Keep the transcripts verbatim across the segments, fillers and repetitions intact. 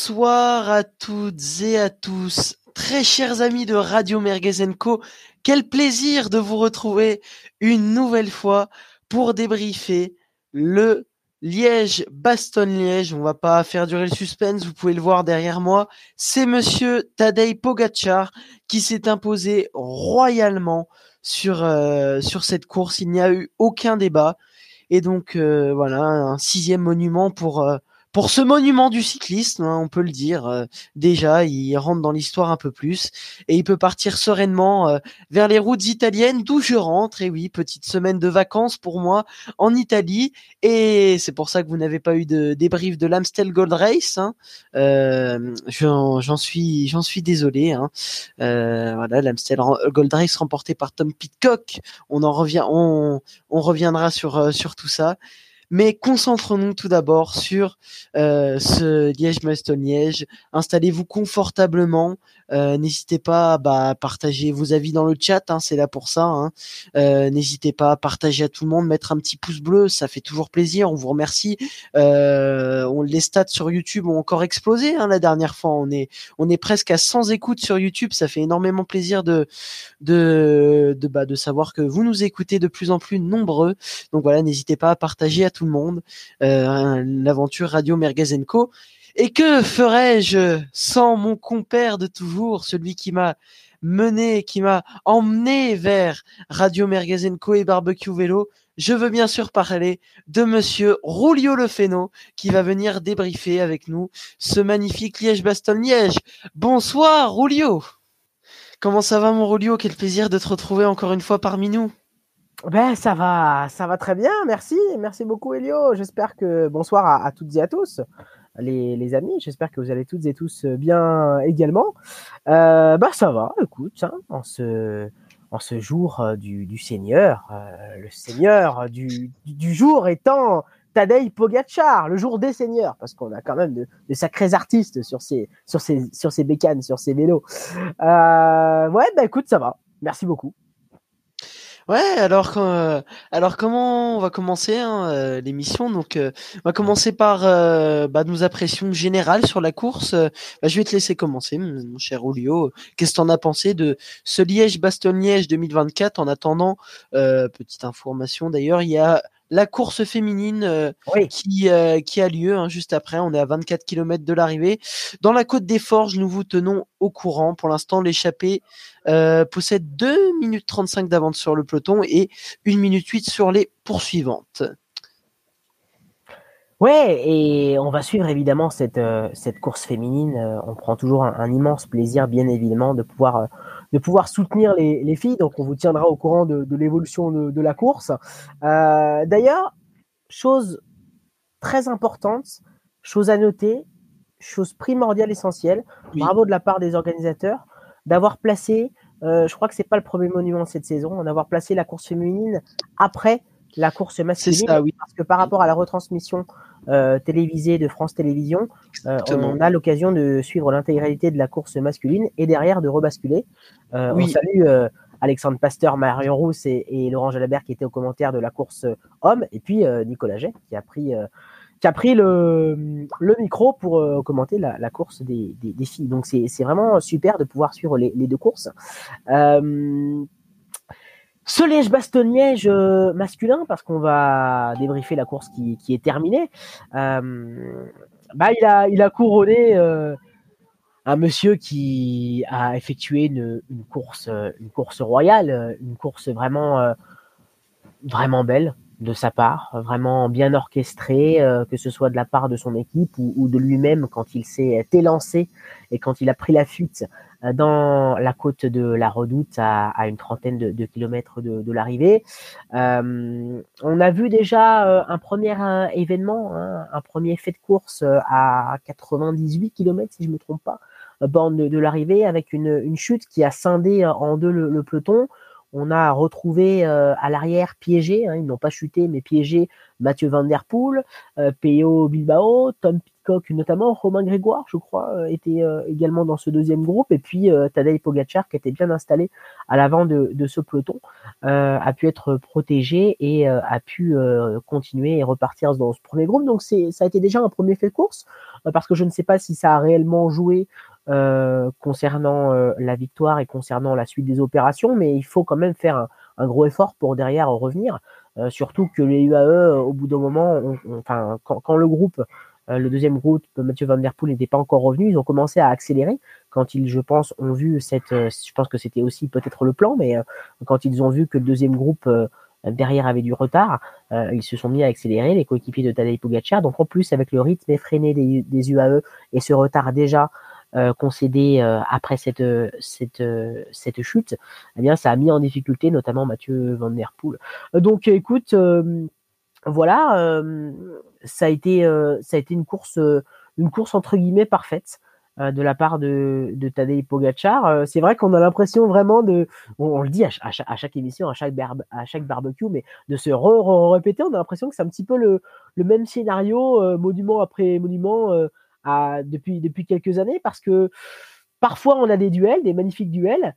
Bonsoir à toutes et à tous, très chers amis de Radio Merguez and Co. Quel plaisir de vous retrouver une nouvelle fois pour débriefer le Liège-Bastogne-Liège. On va pas faire durer le suspense, vous pouvez le voir derrière moi. C'est monsieur Tadej Pogačar qui s'est imposé royalement sur, euh, sur cette course. Il n'y a eu aucun débat. Et donc euh, voilà, un sixième monument pour euh, pour ce monument du cyclisme, hein, on peut le dire. Euh, déjà, il rentre dans l'histoire un peu plus et il peut partir sereinement euh, vers les routes italiennes, d'où je rentre. Et oui, petite semaine de vacances pour moi en Italie. Et c'est pour ça que vous n'avez pas eu de débrief de l'Amstel Gold Race. Hein. Euh, j'en, j'en suis j'en suis désolé. Hein. Euh, voilà, l'Amstel Gold Race remporté par Tom Pidcock. On en revient, on on reviendra sur euh, sur tout ça. Mais concentrons-nous tout d'abord sur euh, ce Liège-Bastogne-Liège. Installez-vous confortablement. Euh, n'hésitez pas bah, à partager vos avis dans le chat, hein, c'est là pour ça. Hein. Euh, n'hésitez pas à partager à tout le monde, mettre un petit pouce bleu, ça fait toujours plaisir. On vous remercie. Euh, on, les stats sur YouTube ont encore explosé hein, la dernière fois. On est, on est presque à cent écoutes sur YouTube. Ça fait énormément plaisir de, de, de, bah, de savoir que vous nous écoutez de plus en plus nombreux. Donc voilà, n'hésitez pas à partager à tout le monde euh, l'aventure Radio Merguez and Co. Et que ferais-je sans mon compère de toujours, celui qui m'a mené, qui m'a emmené vers Radio Merguez and Co et Barbecue Vélo. Je veux bien sûr parler de monsieur Rulio Lefeno qui va venir débriefer avec nous ce magnifique Liège-Bastogne-Liège. Bonsoir Rulio. Comment ça va mon Rulio? Quel plaisir de te retrouver encore une fois parmi nous. Ben ça va, ça va très bien, merci, merci beaucoup Elio. J'espère que bonsoir à, à toutes et à tous, les, les amis. J'espère que vous allez toutes et tous bien également. Euh, bah ça va, écoute, hein, en ce en ce jour euh, du, du Seigneur, euh, le Seigneur du, du, du jour étant Tadej Pogačar, le jour des seigneurs, parce qu'on a quand même de, de sacrés artistes sur ces sur ces sur ces bécanes, sur ces vélos. Euh, ouais, bah écoute, ça va. Merci beaucoup. Ouais, alors euh, alors comment on va commencer hein, euh, l'émission? Donc, euh, on va commencer par euh, bah, nos impressions générales sur la course. Euh, bah, je vais te laisser commencer, mon mon cher Julio. Qu'est-ce que t'en as pensé de ce Liège-Bastogne-Liège deux mille vingt-quatre? En attendant, euh, petite information d'ailleurs, il y a la course féminine euh, Oui. qui euh, qui a lieu hein, juste après. On est à vingt-quatre kilomètres de l'arrivée. Dans la Côte des Forges, nous vous tenons au courant. Pour l'instant, l'échappée euh, possède deux minutes trente-cinq d'avance sur le peloton et une minute huit sur les poursuivantes. Ouais, et on va suivre évidemment cette euh, cette course féminine. Euh, on prend toujours un, un immense plaisir, bien évidemment, de pouvoir euh, de pouvoir soutenir les, les filles. Donc, on vous tiendra au courant de, de l'évolution de, de la course. Euh, d'ailleurs, chose très importante, chose à noter, chose primordiale, essentielle. Oui. Bravo de la part des organisateurs d'avoir placé. Euh, je crois que c'est pas le premier monument de cette saison, d'avoir placé la course féminine après la course masculine, C'est ça, oui. parce que par rapport à la retransmission euh, télévisée de France Télévisions, euh, on a l'occasion de suivre l'intégralité de la course masculine et derrière de rebasculer. Euh, oui. On salue euh, Alexandre Pasteur, Marion Rousse et, et Laurent Jalabert qui étaient aux commentaires de la course homme, et puis euh, Nicolas Jay qui a pris euh, qui a pris le, le micro pour euh, commenter la, la course des, des, des filles. Donc c'est, c'est vraiment super de pouvoir suivre les, les deux courses. Euh, Ce Liège-Bastogne-Liège euh, masculin, parce qu'on va débriefer la course qui, qui est terminée, euh, bah il a, il a couronné euh, un monsieur qui a effectué une, une, course, une course royale, une course vraiment, euh, vraiment belle de sa part, vraiment bien orchestrée, euh, que ce soit de la part de son équipe ou, ou de lui-même quand il s'est élancé et quand il a pris la fuite dans la côte de la Redoute à, à une trentaine de, de kilomètres de, de l'arrivée. Euh, on a vu déjà euh, un premier euh, événement, hein, un premier fait de course euh, à quatre-vingt-dix-huit kilomètres, si je ne me trompe pas, borne de, de l'arrivée, avec une, une chute qui a scindé en deux le, le peloton. On a retrouvé euh, à l'arrière piégé, hein, ils n'ont pas chuté, mais piégé Mathieu Van Der Poel, euh, P O Bilbao, Tom Pitcock notamment, Romain Grégoire, je crois, euh, était euh, également dans ce deuxième groupe, et puis euh, Tadej Pogačar, qui était bien installé à l'avant de, de ce peloton, euh, a pu être protégé et euh, a pu euh, continuer et repartir dans ce premier groupe. Donc c'est, ça a été déjà un premier fait de course, euh, parce que je ne sais pas si ça a réellement joué euh, concernant euh, la victoire et concernant la suite des opérations, mais il faut quand même faire un, un gros effort pour derrière revenir. Euh, surtout que les U A E, au bout d'un moment, on, on, enfin, quand, quand le groupe, euh, le deuxième groupe, Mathieu Van Der Poel n'était pas encore revenu, ils ont commencé à accélérer quand ils, je pense, ont vu cette, euh, je pense que c'était aussi peut-être le plan, mais euh, quand ils ont vu que le deuxième groupe euh, derrière avait du retard, euh, ils se sont mis à accélérer, les coéquipiers de Tadej Pogačar. Donc en plus, avec le rythme effréné des, des U A E et ce retard déjà Euh, concédé euh, après cette cette cette chute, eh bien ça a mis en difficulté notamment Mathieu Van Der Poel. Euh, donc écoute, euh, voilà, euh, ça a été euh, ça a été une course euh, une course entre guillemets parfaite euh, de la part de de Tadej Pogačar. Euh, c'est vrai qu'on a l'impression vraiment de, on, on le dit à, à, chaque, à chaque émission, à chaque barbe, à chaque barbecue, mais de se re, re, répéter, on a l'impression que c'est un petit peu le le même scénario, euh, monument après monument. Euh, À, depuis, depuis quelques années, parce que parfois on a des duels, des magnifiques duels,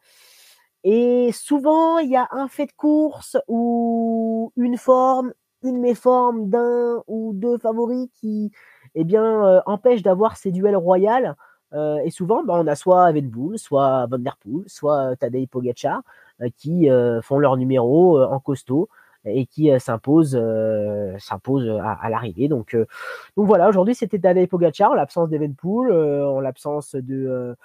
et souvent il y a un fait de course ou une forme, une méforme d'un ou deux favoris qui eh bien, euh, empêche d'avoir ces duels royaux. Euh, et souvent, bah, on a soit Evenepoel, soit Van Der Poel, soit Tadej Pogačar euh, qui euh, font leur numéro euh, en costaud et qui euh, s'imposent euh, s'imposent à, à l'arrivée. Donc, euh, donc voilà, aujourd'hui c'était Tadej Pogačar en l'absence d'Evenepoel, euh, en l'absence de euh,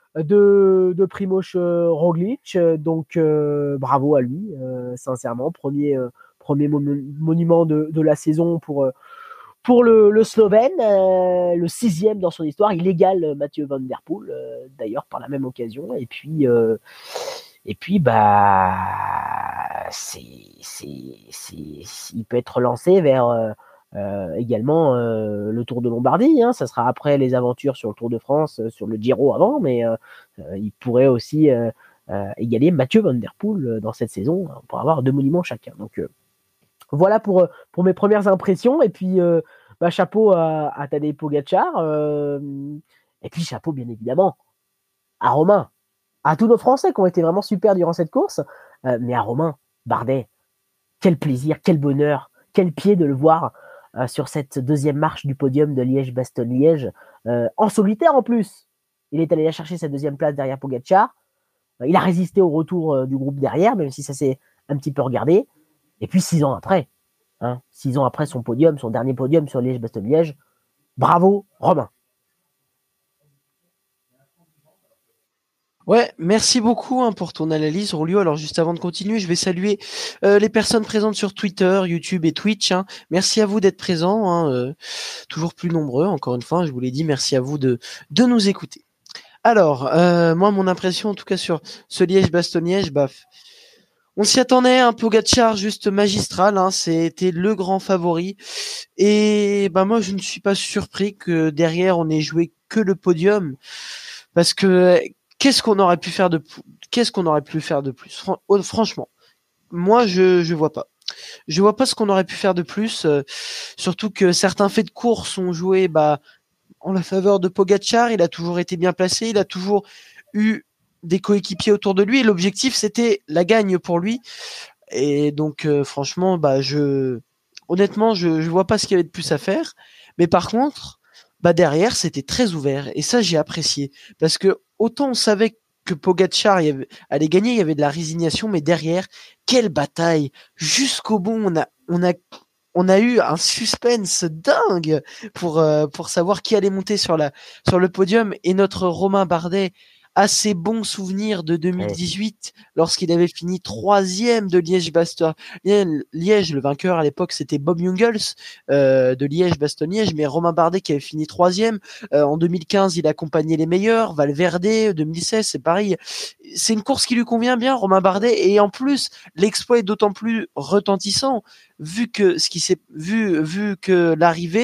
de, de Primož Roglič. Donc euh, bravo à lui, euh, sincèrement, premier euh, premier mon- monument de, de la saison pour euh, pour le, le Slovène, euh, le sixième dans son histoire. Il égale Mathieu Van Der Poel, euh, d'ailleurs par la même occasion. Et puis euh, et puis bah c'est c'est c'est il peut être lancé vers euh, euh, également euh, le Tour de Lombardie, hein. Ça sera après les aventures sur le Tour de France, euh, sur le Giro avant, mais euh, euh, il pourrait aussi euh, euh, égaler Mathieu Van Der Poel euh, dans cette saison, hein, pour avoir deux monuments chacun. Donc euh, voilà pour, pour mes premières impressions. Et puis euh, bah, chapeau à, à Tadej Pogačar, euh, et puis chapeau bien évidemment à Romain, à tous nos Français qui ont été vraiment super durant cette course, euh, mais à Romain Bardet, quel plaisir, quel bonheur, quel pied de le voir euh, sur cette deuxième marche du podium de Liège-Bastogne-Liège, euh, en solitaire en plus. Il est allé chercher sa deuxième place derrière Pogačar. Euh, il a résisté au retour euh, du groupe derrière, même si ça s'est un petit peu regardé. Et puis six ans après, hein, six ans après son podium, son dernier podium sur Liège-Bastogne-Liège, bravo Romain. Ouais, merci beaucoup hein, pour ton analyse, Rolio. Alors juste avant de continuer, je vais saluer euh, les personnes présentes sur Twitter, YouTube et Twitch. Hein. Merci à vous d'être présents, hein, euh, toujours plus nombreux. Encore une fois, je vous l'ai dit, merci à vous de de nous écouter. Alors, euh, moi, mon impression, en tout cas sur ce Liège-Bastogne-Liège, bah, on s'y attendait, un Pogačar juste magistral. Hein, c'était le grand favori. Et bah moi, je ne suis pas surpris que derrière on ait joué que le podium, parce que qu'est-ce qu'on aurait pu faire de qu'est-ce qu'on aurait pu faire de plus Fran- franchement, moi je je vois pas. Je vois pas ce qu'on aurait pu faire de plus, euh, surtout que certains faits de course ont joué bah en la faveur de Pogačar. Il a toujours été bien placé, il a toujours eu des coéquipiers autour de lui et l'objectif c'était la gagne pour lui. Et donc euh, franchement, bah je honnêtement, je je vois pas ce qu'il y avait de plus à faire, mais par contre, bah derrière, c'était très ouvert et ça j'ai apprécié parce que autant on savait que Pogačar y avait, allait gagner, il y avait de la résignation, mais derrière, quelle bataille jusqu'au bout. On a on a on a eu un suspense dingue pour euh, pour savoir qui allait monter sur la sur le podium et notre Romain Bardet a ses bons souvenirs de deux mille dix-huit lorsqu'il avait fini troisième de Liège-Bastogne. Liège, le vainqueur à l'époque c'était Bob Jungels euh, de Liège-Bastogne-Liège, mais Romain Bardet qui avait fini troisième. Euh, en deux mille quinze, il accompagnait les meilleurs. Valverde, deux mille seize, c'est pareil. C'est une course qui lui convient bien, Romain Bardet, et en plus l'exploit est d'autant plus retentissant vu que ce qui s'est vu vu que l'arrivée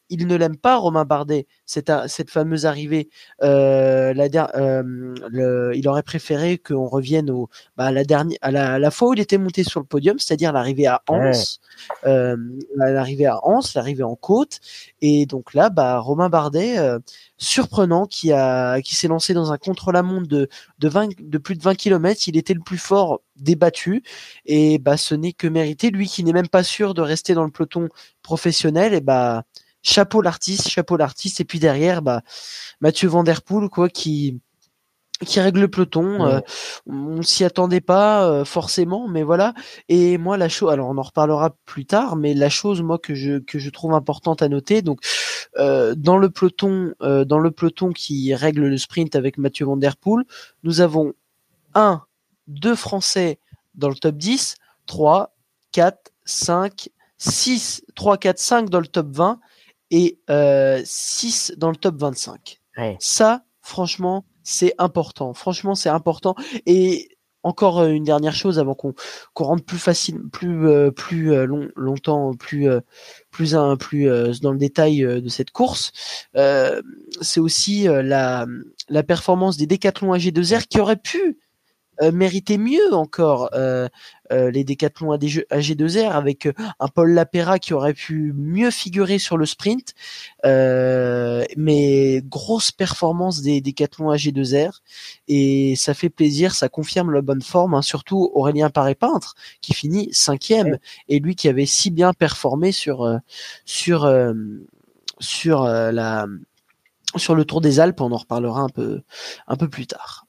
il ne l'aime pas, Romain Bardet, cette, cette fameuse arrivée. Euh, la der- euh, le, il aurait préféré qu'on revienne au, bah, à la dernière, à la, à la fois où il était monté sur le podium, c'est-à-dire l'arrivée à Anse, ouais. euh, l'arrivée à Anse, l'arrivée en côte. Et donc là, bah, Romain Bardet, euh, surprenant, qui a, qui s'est lancé dans un contre-la-montre de, de vingt, de plus de vingt kilomètres. Il était le plus fort débattu. Et bah, ce n'est que mérité. Lui qui n'est même pas sûr de rester dans le peloton professionnel, et bah, chapeau l'artiste, chapeau l'artiste. Et puis derrière, bah, Mathieu Van Der Poel, quoi, qui, qui règle le peloton. Ouais. Euh, on s'y attendait pas euh, forcément, mais voilà. Et moi, la chose, alors on en reparlera plus tard, mais la chose, moi, que je que je trouve importante à noter, donc euh, dans le peloton, euh, dans le peloton qui règle le sprint avec Mathieu Van Der Poel, nous avons un, deux Français dans le top dix, trois, quatre, cinq, six, trois, quatre, cinq dans le top vingt et euh, six dans le top vingt-cinq. Ouais. Ça, franchement, c'est important. Franchement, c'est important. Et encore une dernière chose avant qu'on qu'on rentre plus facile, plus euh, plus euh, long, longtemps, plus euh, plus un plus euh, dans le détail euh, de cette course, euh, c'est aussi euh, la la performance des décathlons A G deux R qui auraient pu Euh, méritait mieux encore euh, euh, les décathlons A G deux R avec euh, un Paul Lapera qui aurait pu mieux figurer sur le sprint, euh, mais grosse performance des décathlons A G deux R et ça fait plaisir, ça confirme la bonne forme, hein, surtout Aurélien Paré-Peintre qui finit cinquième, ouais. Et lui qui avait si bien performé sur euh, sur euh, sur euh, la sur le Tour des Alpes, on en reparlera un peu un peu plus tard.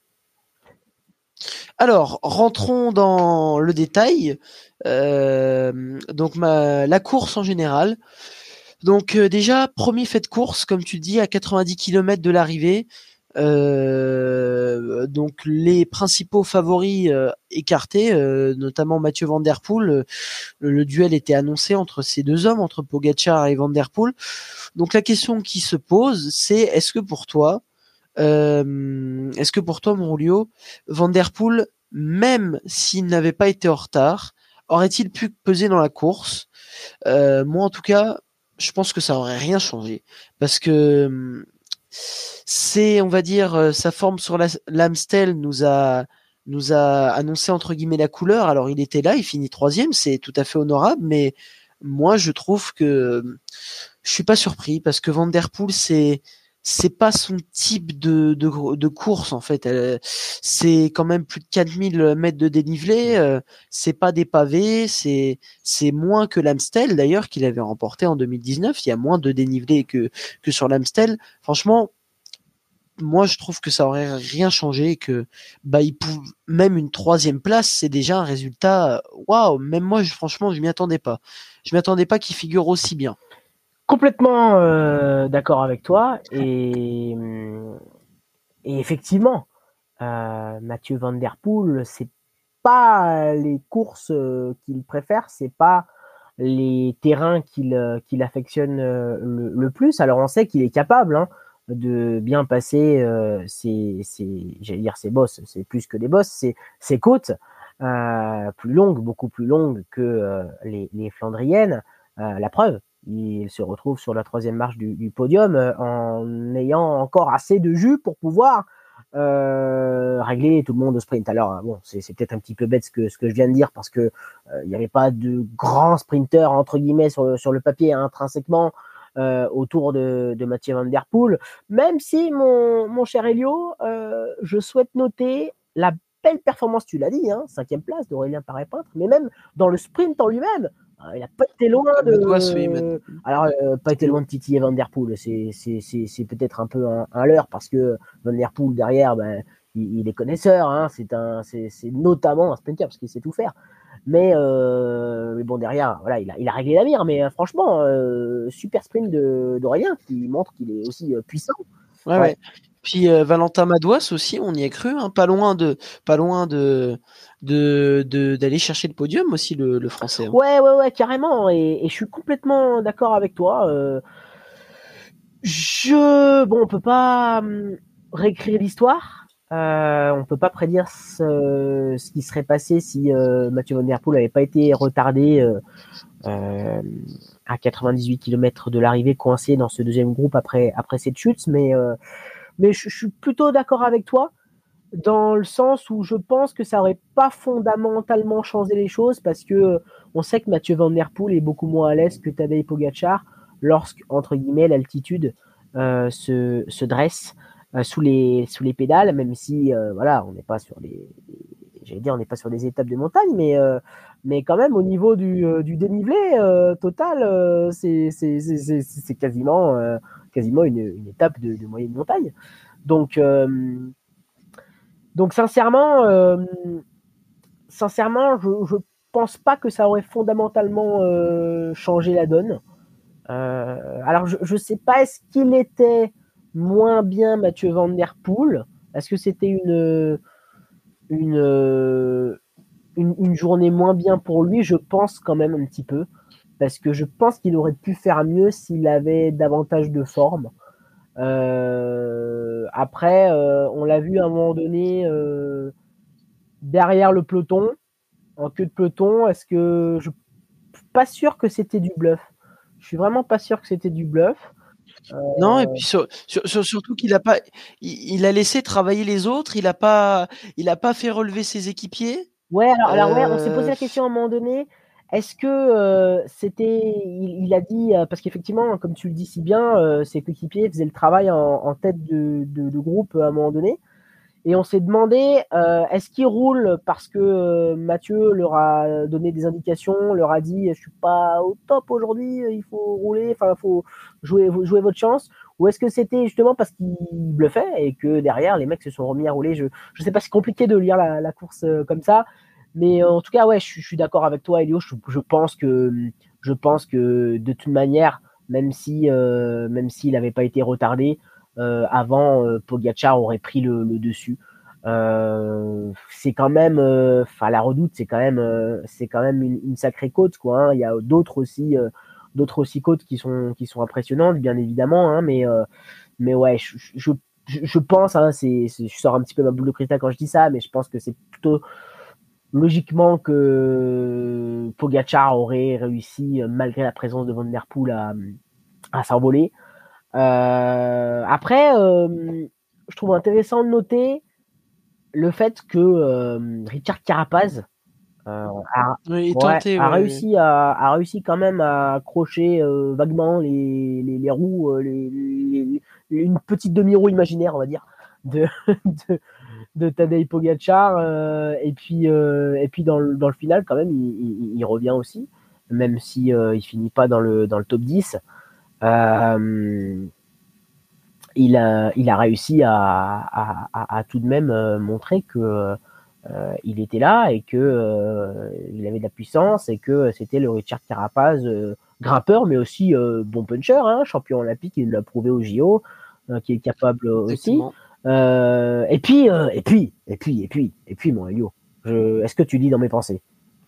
Alors, rentrons dans le détail. Euh, donc, ma, la course en général. Donc, euh, déjà, premier fait de course, comme tu dis, à quatre-vingt-dix kilomètres de l'arrivée. Euh, donc, les principaux favoris euh, écartés, euh, notamment Mathieu Van Der Poel. Euh, le, le duel était annoncé entre ces deux hommes, entre Pogačar et Van Der Poel. Donc, la question qui se pose, c'est est-ce que pour toi, Euh, est-ce que pour toi, Monrolio, Van Der Poel, même s'il n'avait pas été en retard, aurait-il pu peser dans la course? euh, Moi, en tout cas, je pense que ça aurait rien changé parce que c'est, on va dire, sa forme sur la, l'Amstel nous a nous a annoncé entre guillemets la couleur. Alors, il était là, il finit troisième, c'est tout à fait honorable, mais moi, je trouve que je suis pas surpris parce que Van Der Poel, c'est c'est pas son type de, de, de course en fait. Elle, c'est quand même plus de quatre mille mètres de dénivelé. Euh, c'est pas des pavés. C'est c'est moins que l'Amstel d'ailleurs qu'il avait remporté en deux mille dix-neuf. Il y a moins de dénivelé que que sur l'Amstel. Franchement, moi je trouve que ça aurait rien changé. Et que bah il pouvait, même une troisième place, c'est déjà un résultat. Waouh! Même moi, je, franchement, je m'y attendais pas. Je m'y attendais pas qu'il figure aussi bien. Complètement euh, d'accord avec toi et, et effectivement euh, Mathieu Van Der Poel, c'est pas les courses qu'il préfère, c'est pas les terrains qu'il qu'il affectionne le, le plus. Alors on sait qu'il est capable hein, de bien passer euh, ses, ses j'allais dire ses bosses, c'est plus que des bosses, c'est ses côtes euh, plus longues, beaucoup plus longues que euh, les, les Flandriennes. Euh, la preuve, il se retrouve sur la troisième marche du, du podium euh, en ayant encore assez de jus pour pouvoir euh, régler tout le monde au sprint. Alors bon, c'est, c'est peut-être un petit peu bête ce que, ce que je viens de dire parce que il euh, n'y avait pas de grands sprinteurs entre guillemets sur le, sur le papier hein, intrinsèquement euh, autour de, de Mathieu Van Der Poel. Même si mon, mon cher Elio, euh, je souhaite noter la belle performance, tu l'as dit, hein, cinquième place d'Aurélien Paré-Peintre, mais même dans le sprint en lui-même. Il n'a pas été loin de. Doigt, oui, mais... Alors, euh, pas été loin de titiller Van Der Poel. C'est, c'est, c'est, c'est peut-être un peu un, un leurre parce que Van Der Poel derrière, ben, il, il est connaisseur. Hein, c'est un, c'est, c'est notamment un sprinter parce qu'il sait tout faire. Mais, euh, mais bon, derrière, voilà, il a, il a réglé la mire. Mais euh, franchement, euh, super sprint de, d'Aurélien qui montre qu'il est aussi euh, puissant. Ouais, ouais. ouais. Puis euh, Valentin Madouas aussi, on y est cru, hein, pas loin de, pas loin de, de, de d'aller chercher le podium aussi le, le français. Hein. Ouais, ouais, ouais, carrément. Et, et je suis complètement d'accord avec toi. Euh, je, bon, on peut pas hum, réécrire l'histoire. Euh, on peut pas prédire ce, ce qui serait passé si euh, Mathieu Van Der Poel n'avait pas été retardé euh, euh, à quatre-vingt-dix-huit kilomètres de l'arrivée, coincé dans ce deuxième groupe après après cette chute. Mais euh, mais je, je suis plutôt d'accord avec toi dans le sens où je pense que ça aurait pas fondamentalement changé les choses parce que on sait que Mathieu Van Der Poel est beaucoup moins à l'aise que Tadej Pogacar lorsque entre guillemets l'altitude euh, se se dresse euh, sous les sous les pédales, même si euh, voilà, on n'est pas sur les, j'allais dire on n'est pas sur des étapes de montagne, mais euh, mais quand même au niveau du, euh, du dénivelé euh, total, euh, c'est c'est c'est c'est c'est quasiment euh, quasiment une, une étape de, de moyenne montagne. Donc euh, donc sincèrement euh, sincèrement je je pense pas que ça aurait fondamentalement euh, changé la donne. Euh, alors je je sais pas, est-ce qu'il était moins bien Mathieu Van Der Poel? Est-ce que c'était une une, une une journée moins bien pour lui? Je pense quand même un petit peu parce que je pense qu'il aurait pu faire mieux s'il avait davantage de forme. Euh, après, euh, on l'a vu à un moment donné euh, derrière le peloton, en queue de peloton. Est-ce que je suis pas sûr que c'était du bluff? Je suis vraiment pas sûr que c'était du bluff. Euh... Non, et puis sur, sur, sur, surtout qu'il a pas, il, il a laissé travailler les autres. Il a pas, il a pas fait relever ses équipiers. Ouais, alors, Euh... alors ouais, on s'est posé la question à un moment donné. Est-ce que euh, c'était, il, il a dit, euh, parce qu'effectivement, comme tu le dis si bien, euh, ses coéquipiers faisaient le travail en, en tête de, de, de groupe à un moment donné. Et on s'est demandé, euh, est-ce qu'ils roulent parce que euh, Mathieu leur a donné des indications, leur a dit, je suis pas au top aujourd'hui, il faut rouler, enfin, il faut jouer, jouer votre chance, ou est-ce que c'était justement parce qu'ils bluffaient et que derrière les mecs se sont remis à rouler? Je, je sais pas, c'est compliqué de lire la, la course euh, comme ça, mais euh, en tout cas, ouais, je, je suis d'accord avec toi, Elio. Je, je pense que, je pense que de toute manière, même si, euh, même s'il n'avait pas été retardé. Euh, avant, euh, Pogacar aurait pris le, le dessus. Euh, c'est quand même, enfin, euh, la Redoute, c'est quand même, euh, c'est quand même une, une sacrée côte, quoi. Hein. Il y a d'autres aussi, euh, d'autres aussi côtes qui sont, qui sont impressionnantes, bien évidemment. Hein, mais, euh, mais ouais, je, je, je pense, hein, c'est, c'est, je sors un petit peu ma boule de cristal quand je dis ça, mais je pense que c'est plutôt logiquement que Pogacar aurait réussi, malgré la présence de Van Der Poel, à, à s'envoler. Euh, après, euh, je trouve intéressant de noter le fait que euh, Richard Carapaz euh, a, Oui, ouais, tenté, a ouais, réussi oui. à a réussi quand même à accrocher euh, vaguement les, les, les roues, euh, les, les, les, une petite demi-roue imaginaire, on va dire, de de, de Tadej Pogacar. Euh, et puis euh, et puis dans le dans le final, quand même, il, il, il revient aussi, même si euh, il finit pas dans le dans le top dix. Euh, il a, il a réussi à, à, à, à tout de même euh, montrer que euh, il était là et que euh, il avait de la puissance et que c'était le Richard Carapaz euh, grimpeur, mais aussi euh, bon puncher, hein, champion olympique, il l'a prouvé au J O, euh, qui est capable aussi. Euh, et puis, euh, et puis, et puis, et puis, et puis, mon Elio, je, est-ce que tu lis dans mes pensées?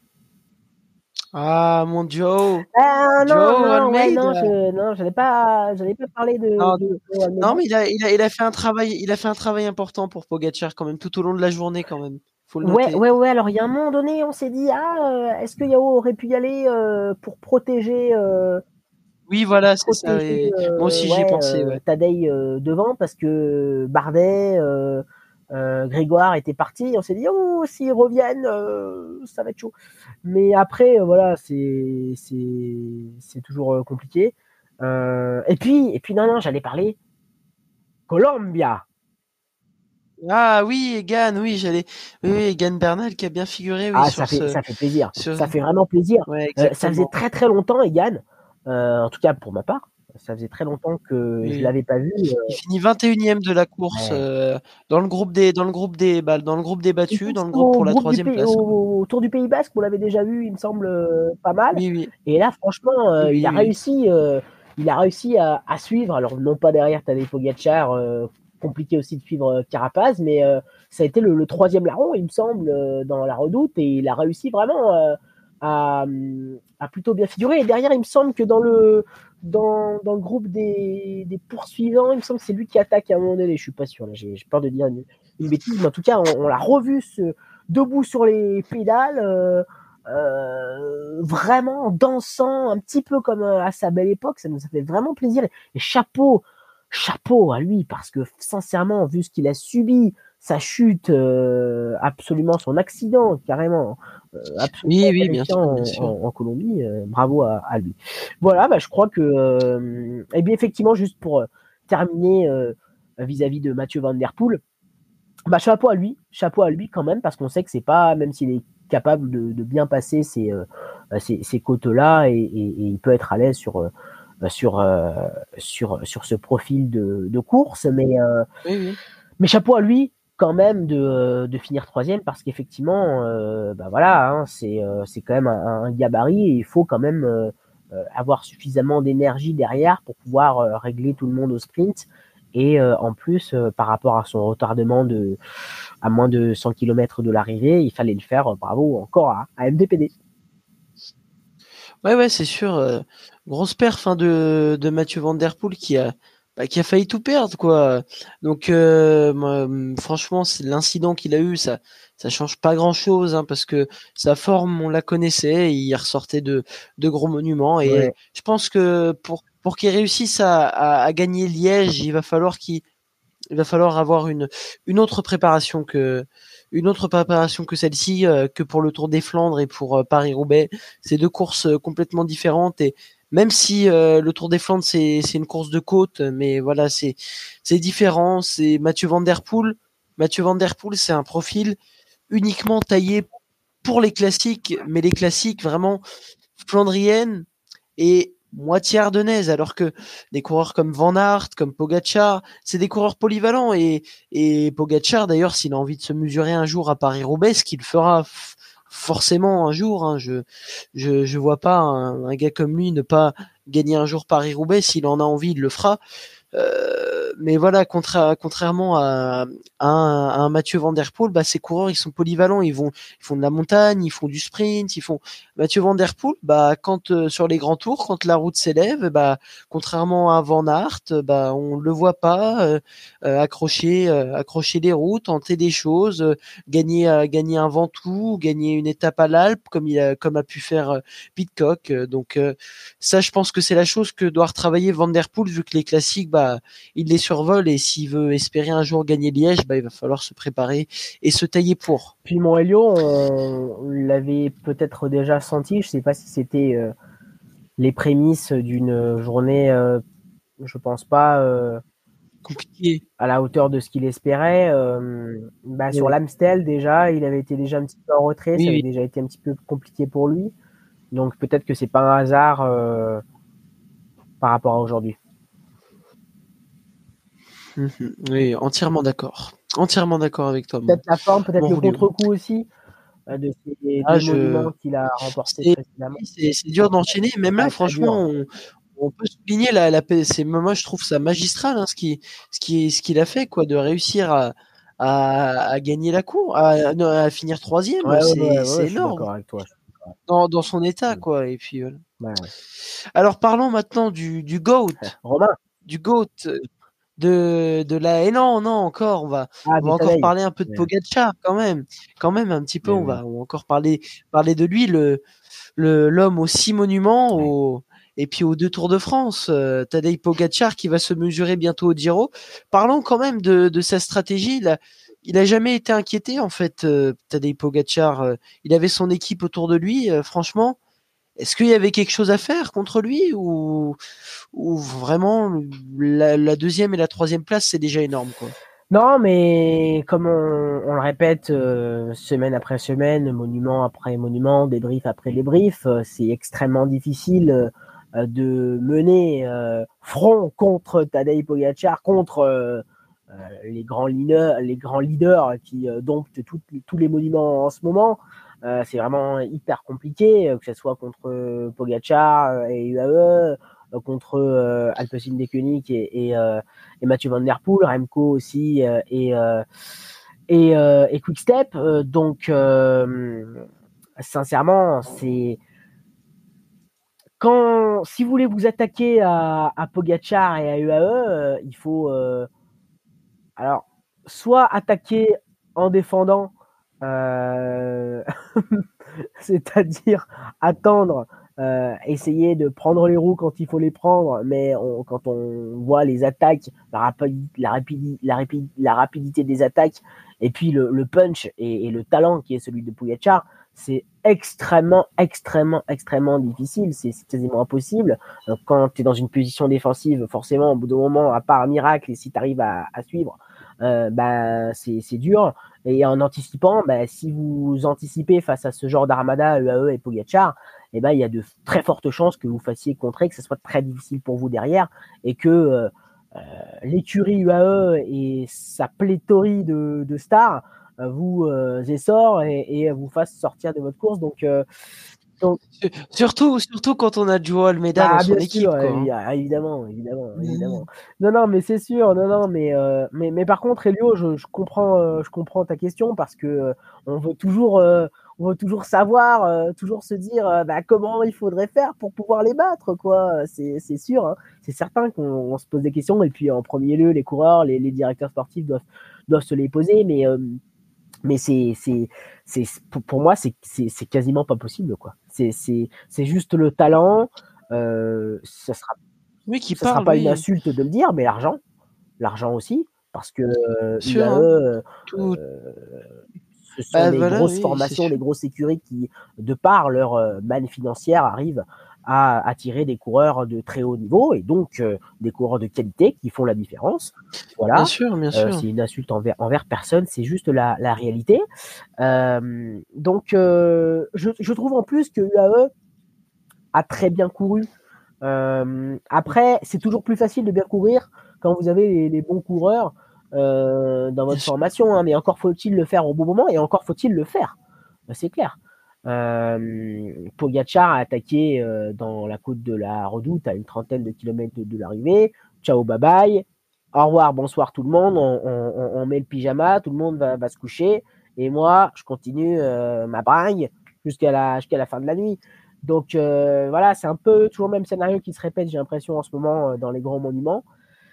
Ah, mon Joe. Ah non, Joe non, ouais, non, Almeida. je, non, j'allais pas, j'allais pas parler de, Non, de, de Almeida. non, mais il a, il a, il a fait un travail, il a fait un travail important pour Pogacar quand même, tout au long de la journée quand même. Faut le Ouais, noter. ouais, ouais. Alors, il y a un moment donné, on s'est dit, ah, euh, est-ce que Yao aurait pu y aller euh, pour protéger, euh, Oui, voilà, c'est ça. protéger, Et moi euh, aussi, j'y ai ouais, pensé, euh, ouais. Tadej euh, devant parce que Bardet, euh, euh, Grégoire étaient partis. On s'est dit, oh, s'ils reviennent, euh, ça va être chaud. Mais après, euh, voilà, c'est, c'est, c'est toujours euh, compliqué. Euh, et puis, et puis, non, non, j'allais parler Colombia. Ah oui, Egan, oui, j'allais, oui, oui, Egan Bernal qui a bien figuré, oui, Ah, sur ça fait, ce, ça fait plaisir. sur, Ça fait vraiment plaisir. ouais, Euh, ça faisait exactement. très très longtemps, Egan. Euh, en tout cas, pour ma part, ça faisait très longtemps que je Oui. l'avais pas vu. Euh, Il finit vingt et unième de la course ouais. euh, dans le groupe des, dans le groupe des, bah, dans le groupe des Il battus, était dans le groupe au pour la groupe du troisième pays, place, quoi. au, au Tour du Pays Basque, on l'avait déjà vu, il me semble, euh, pas mal. Oui, oui, Et là, franchement, oui, euh, il a oui, oui. réussi, euh, il a réussi à, à suivre. Alors non pas derrière Tadej Pogacar, euh, compliqué aussi de suivre euh, Carapaz, mais euh, ça a été le, le troisième larron, il me semble, euh, dans la Redoute, et il a réussi vraiment euh, à, à plutôt bien figurer. Et derrière, il me semble que dans le dans, dans le groupe des, des poursuivants, il me semble que c'est lui qui attaque à un moment donné. Je suis pas sûr, là, j'ai, j'ai peur de dire une, une bêtise, mais en tout cas, on, on l'a revu ce, debout sur les pédales, euh, euh, vraiment dansant, un petit peu comme à sa belle époque. Ça nous a fait vraiment plaisir. Et chapeau, chapeau à lui, parce que sincèrement, vu ce qu'il a subi, sa chute, euh, absolument son accident, carrément, euh, absolument Oui, oui, bien sûr, terrifiant bien en, sûr. en, en Colombie, euh, bravo à, à lui. Voilà, bah, je crois que, euh, et bien effectivement, juste pour euh, terminer euh, vis-à-vis de Mathieu Van Der Poel, bah, chapeau à lui, chapeau à lui quand même, parce qu'on sait que c'est pas, même s'il est capable de, de bien passer ces, euh, ces, ces côtes-là, et, et, et il peut être à l'aise sur, euh, sur, euh, sur, sur ce profil de, de course, mais, euh, Oui, oui. mais chapeau à lui quand même de, de finir troisième, parce qu'effectivement, euh, bah voilà, hein, c'est, euh, c'est quand même un, un gabarit, et il faut quand même euh, euh, avoir suffisamment d'énergie derrière pour pouvoir euh, régler tout le monde au sprint. Et euh, en plus, euh, par rapport à son retardement de à moins de cent kilomètres de l'arrivée, il fallait le faire, euh, bravo encore à, à M D P D. Ouais, ouais, c'est sûr. Euh, grosse perf hein, de, de Mathieu Van Der Poel qui a, bah, qui a failli tout perdre, quoi. Donc, euh, moi, hum, franchement, c'est l'incident qu'il a eu, ça, ça change pas grand-chose, hein, parce que sa forme, on la connaissait, il ressortait de, de gros monuments, Ouais. et je pense que pour, pour qu'il réussisse à, à, à gagner Liège, il va falloir qu'il il va falloir avoir une, une autre préparation que une autre préparation que celle-ci, euh, que pour le Tour des Flandres et pour euh, Paris-Roubaix. C'est deux courses euh, complètement différentes, et même si euh, le Tour des Flandres c'est c'est une course de côte, mais voilà, c'est c'est différent. C'est Mathieu Van Der Poel. Mathieu Van Der Poel, c'est un profil uniquement taillé pour les classiques, mais les classiques vraiment flandriennes et moitié ardennaise, alors que des coureurs comme Van Aert, comme Pogacar, c'est des coureurs polyvalents, et, et Pogacar d'ailleurs, s'il a envie de se mesurer un jour à Paris-Roubaix, ce qu'il fera f- forcément un jour, hein, je, je je vois pas un, un gars comme lui ne pas gagner un jour Paris-Roubaix. S'il en a envie, il le fera. Euh, mais voilà, contra- contrairement à, à, un, à un Mathieu Van Der Poel, bah, ces coureurs, ils sont polyvalents. Ils vont, ils font de la montagne, ils font du sprint, ils font. Mathieu Van Der Poel, bah, quand euh, sur les grands tours, quand la route s'élève, bah, contrairement à Van Aert, bah, on le voit pas euh, euh, accrocher, euh, accrocher les routes, tenter des choses, euh, gagner, euh, gagner un Ventoux, gagner une étape à l'Alpe, comme il a, comme a pu faire euh, Pidcock. Donc euh, ça, je pense que c'est la chose que doit retravailler Van Der Poel, vu que les classiques, bah, il les survole, et s'il veut espérer un jour gagner Liège, bah, il va falloir se préparer et se tailler pour. Puis mon Helio, on, on l'avait peut-être déjà senti. Je sais pas si c'était euh, les prémices d'une journée, euh, je pense pas euh, Compliqué. à la hauteur de ce qu'il espérait. Euh, bah, sur Oui, l'Amstel déjà, il avait été déjà un petit peu en retrait, ça oui, avait oui. déjà été un petit peu compliqué pour lui. Donc peut-être que c'est pas un hasard euh, par rapport à aujourd'hui. Mhm. Oui, entièrement d'accord. Entièrement d'accord avec toi, mon, Peut-être la forme, peut-être mon le Julio. contre-coup aussi euh, de ces Ah, deux je, monuments qu'il a remportés c'est, précédemment. c'est, c'est dur d'enchaîner. Même là, Ouais, très dur. franchement, on, on peut souligner la, la, c'est, moi, je trouve ça magistral, hein, ce qui, ce qui, ce qu'il a fait, quoi, de réussir à, à, à gagner la cour, à, non, à finir troisième, Ouais, ouais, ouais, c'est, ouais, c'est ouais, je suis énorme d'accord avec toi. dans, dans son état, Mm. quoi. Et puis, voilà. Ouais. Alors, parlons maintenant du, du GOAT, Romain, du GOAT, de, de la, et non, non, encore, on va, ah, on va de encore Tadej. parler un peu de Ouais, Pogacar, quand même, quand même, un petit peu, mais on oui. va, on va encore parler, parler de lui, le, le, l'homme aux six monuments, Ouais. au, et puis aux deux Tours de France, euh, Tadej Pogacar qui va se mesurer bientôt au Giro. Parlons quand même de, de sa stratégie. Il a, il a jamais été inquiété, en fait, euh, Tadej Pogacar. Euh, il avait son équipe autour de lui, euh, franchement. Est-ce qu'il y avait quelque chose à faire contre lui, ou, ou vraiment la, la deuxième et la troisième place, c'est déjà énorme, quoi. Non, mais comme on, on le répète euh, semaine après semaine, monument après monument, débrief après débrief, euh, c'est extrêmement difficile euh, de mener euh, front contre Tadej Pogacar, contre euh, euh, les grands leaders, les grands leaders qui euh, domptent tout- tous les monuments en ce moment. Euh, c'est vraiment hyper compliqué, euh, que ce soit contre euh, Pogacar et U A E, euh, contre euh, Alpecin Deceuninck et, et, euh, et Mathieu Van Der Poel, Remco aussi euh, et, euh, et, euh, et Quickstep. Euh, donc, euh, sincèrement, c'est quand si vous voulez vous attaquer à, à Pogacar et à U A E, euh, il faut euh, alors soit attaquer en défendant, euh, c'est-à-dire attendre, euh, essayer de prendre les roues quand il faut les prendre, mais on, quand on voit les attaques, la, rapidi, la, rapidi, la, rapidi, la rapidité des attaques, et puis le, le punch et, et le talent qui est celui de Pogacar, c'est extrêmement, extrêmement, extrêmement difficile. C'est quasiment impossible. Quand tu es dans une position défensive, forcément, au bout d'un moment, à part un miracle, et si tu arrives à, à suivre, euh, bah, c'est dur. Et en anticipant, bah, si vous anticipez face à ce genre d'armada, U A E et Pogacar, eh ben, il y a de très fortes chances que vous fassiez contrer, que ce soit très difficile pour vous derrière, et que euh, euh, l'écurie U A E et sa pléthorie de, de stars vous euh, essore et, et vous fasse sortir de votre course. Donc, euh, donc surtout, surtout quand on a Joao Almeida bah, dans son bien équipe, sûr, quoi. Hein. Évidemment, évidemment, évidemment. Non, non, mais c'est sûr. Non, non, mais, euh, mais, mais par contre, Elio, je, je comprends, euh, je comprends ta question parce que euh, on veut toujours, euh, on veut toujours savoir, euh, toujours se dire, euh, bah, comment il faudrait faire pour pouvoir les battre, quoi. C'est, c'est sûr. Hein. C'est certain qu'on se pose des questions et puis en premier lieu, les coureurs, les, les directeurs sportifs doivent, doivent se les poser, mais euh, mais c'est c'est c'est pour, pour moi c'est c'est quasiment pas possible quoi. C'est c'est c'est juste le talent. Euh, ça sera oui, qui ça parle, sera pas oui. une insulte de le dire, mais l'argent, l'argent aussi, parce que euh, sûr, U A E, hein. euh, Tout... ce sont bah, des voilà, grosses oui, formations, des grosses écuries qui, de par leur euh, manne financière, arrivent à attirer des coureurs de très haut niveau et donc euh, des coureurs de qualité qui font la différence. Voilà. Bien sûr, bien euh, sûr. C'est une insulte envers, envers personne, c'est juste la, la réalité. Euh, donc, euh, je, je trouve en plus que U A E a très bien couru. Euh, après, c'est toujours plus facile de bien courir quand vous avez les, les bons coureurs euh, dans votre formation, hein, mais encore faut-il le faire au bon moment et encore faut-il le faire. C'est clair. Euh, Pogacar a attaqué euh, dans la côte de la Redoute à une trentaine de kilomètres de, de l'arrivée. Ciao, bye bye. Au revoir, bonsoir tout le monde. On, on, on met le pyjama, tout le monde va, va se coucher. Et moi, je continue euh, ma bringue jusqu'à la, jusqu'à la fin de la nuit. Donc euh, voilà, c'est un peu toujours le même scénario qui se répète, j'ai l'impression, en ce moment euh, dans les grands monuments.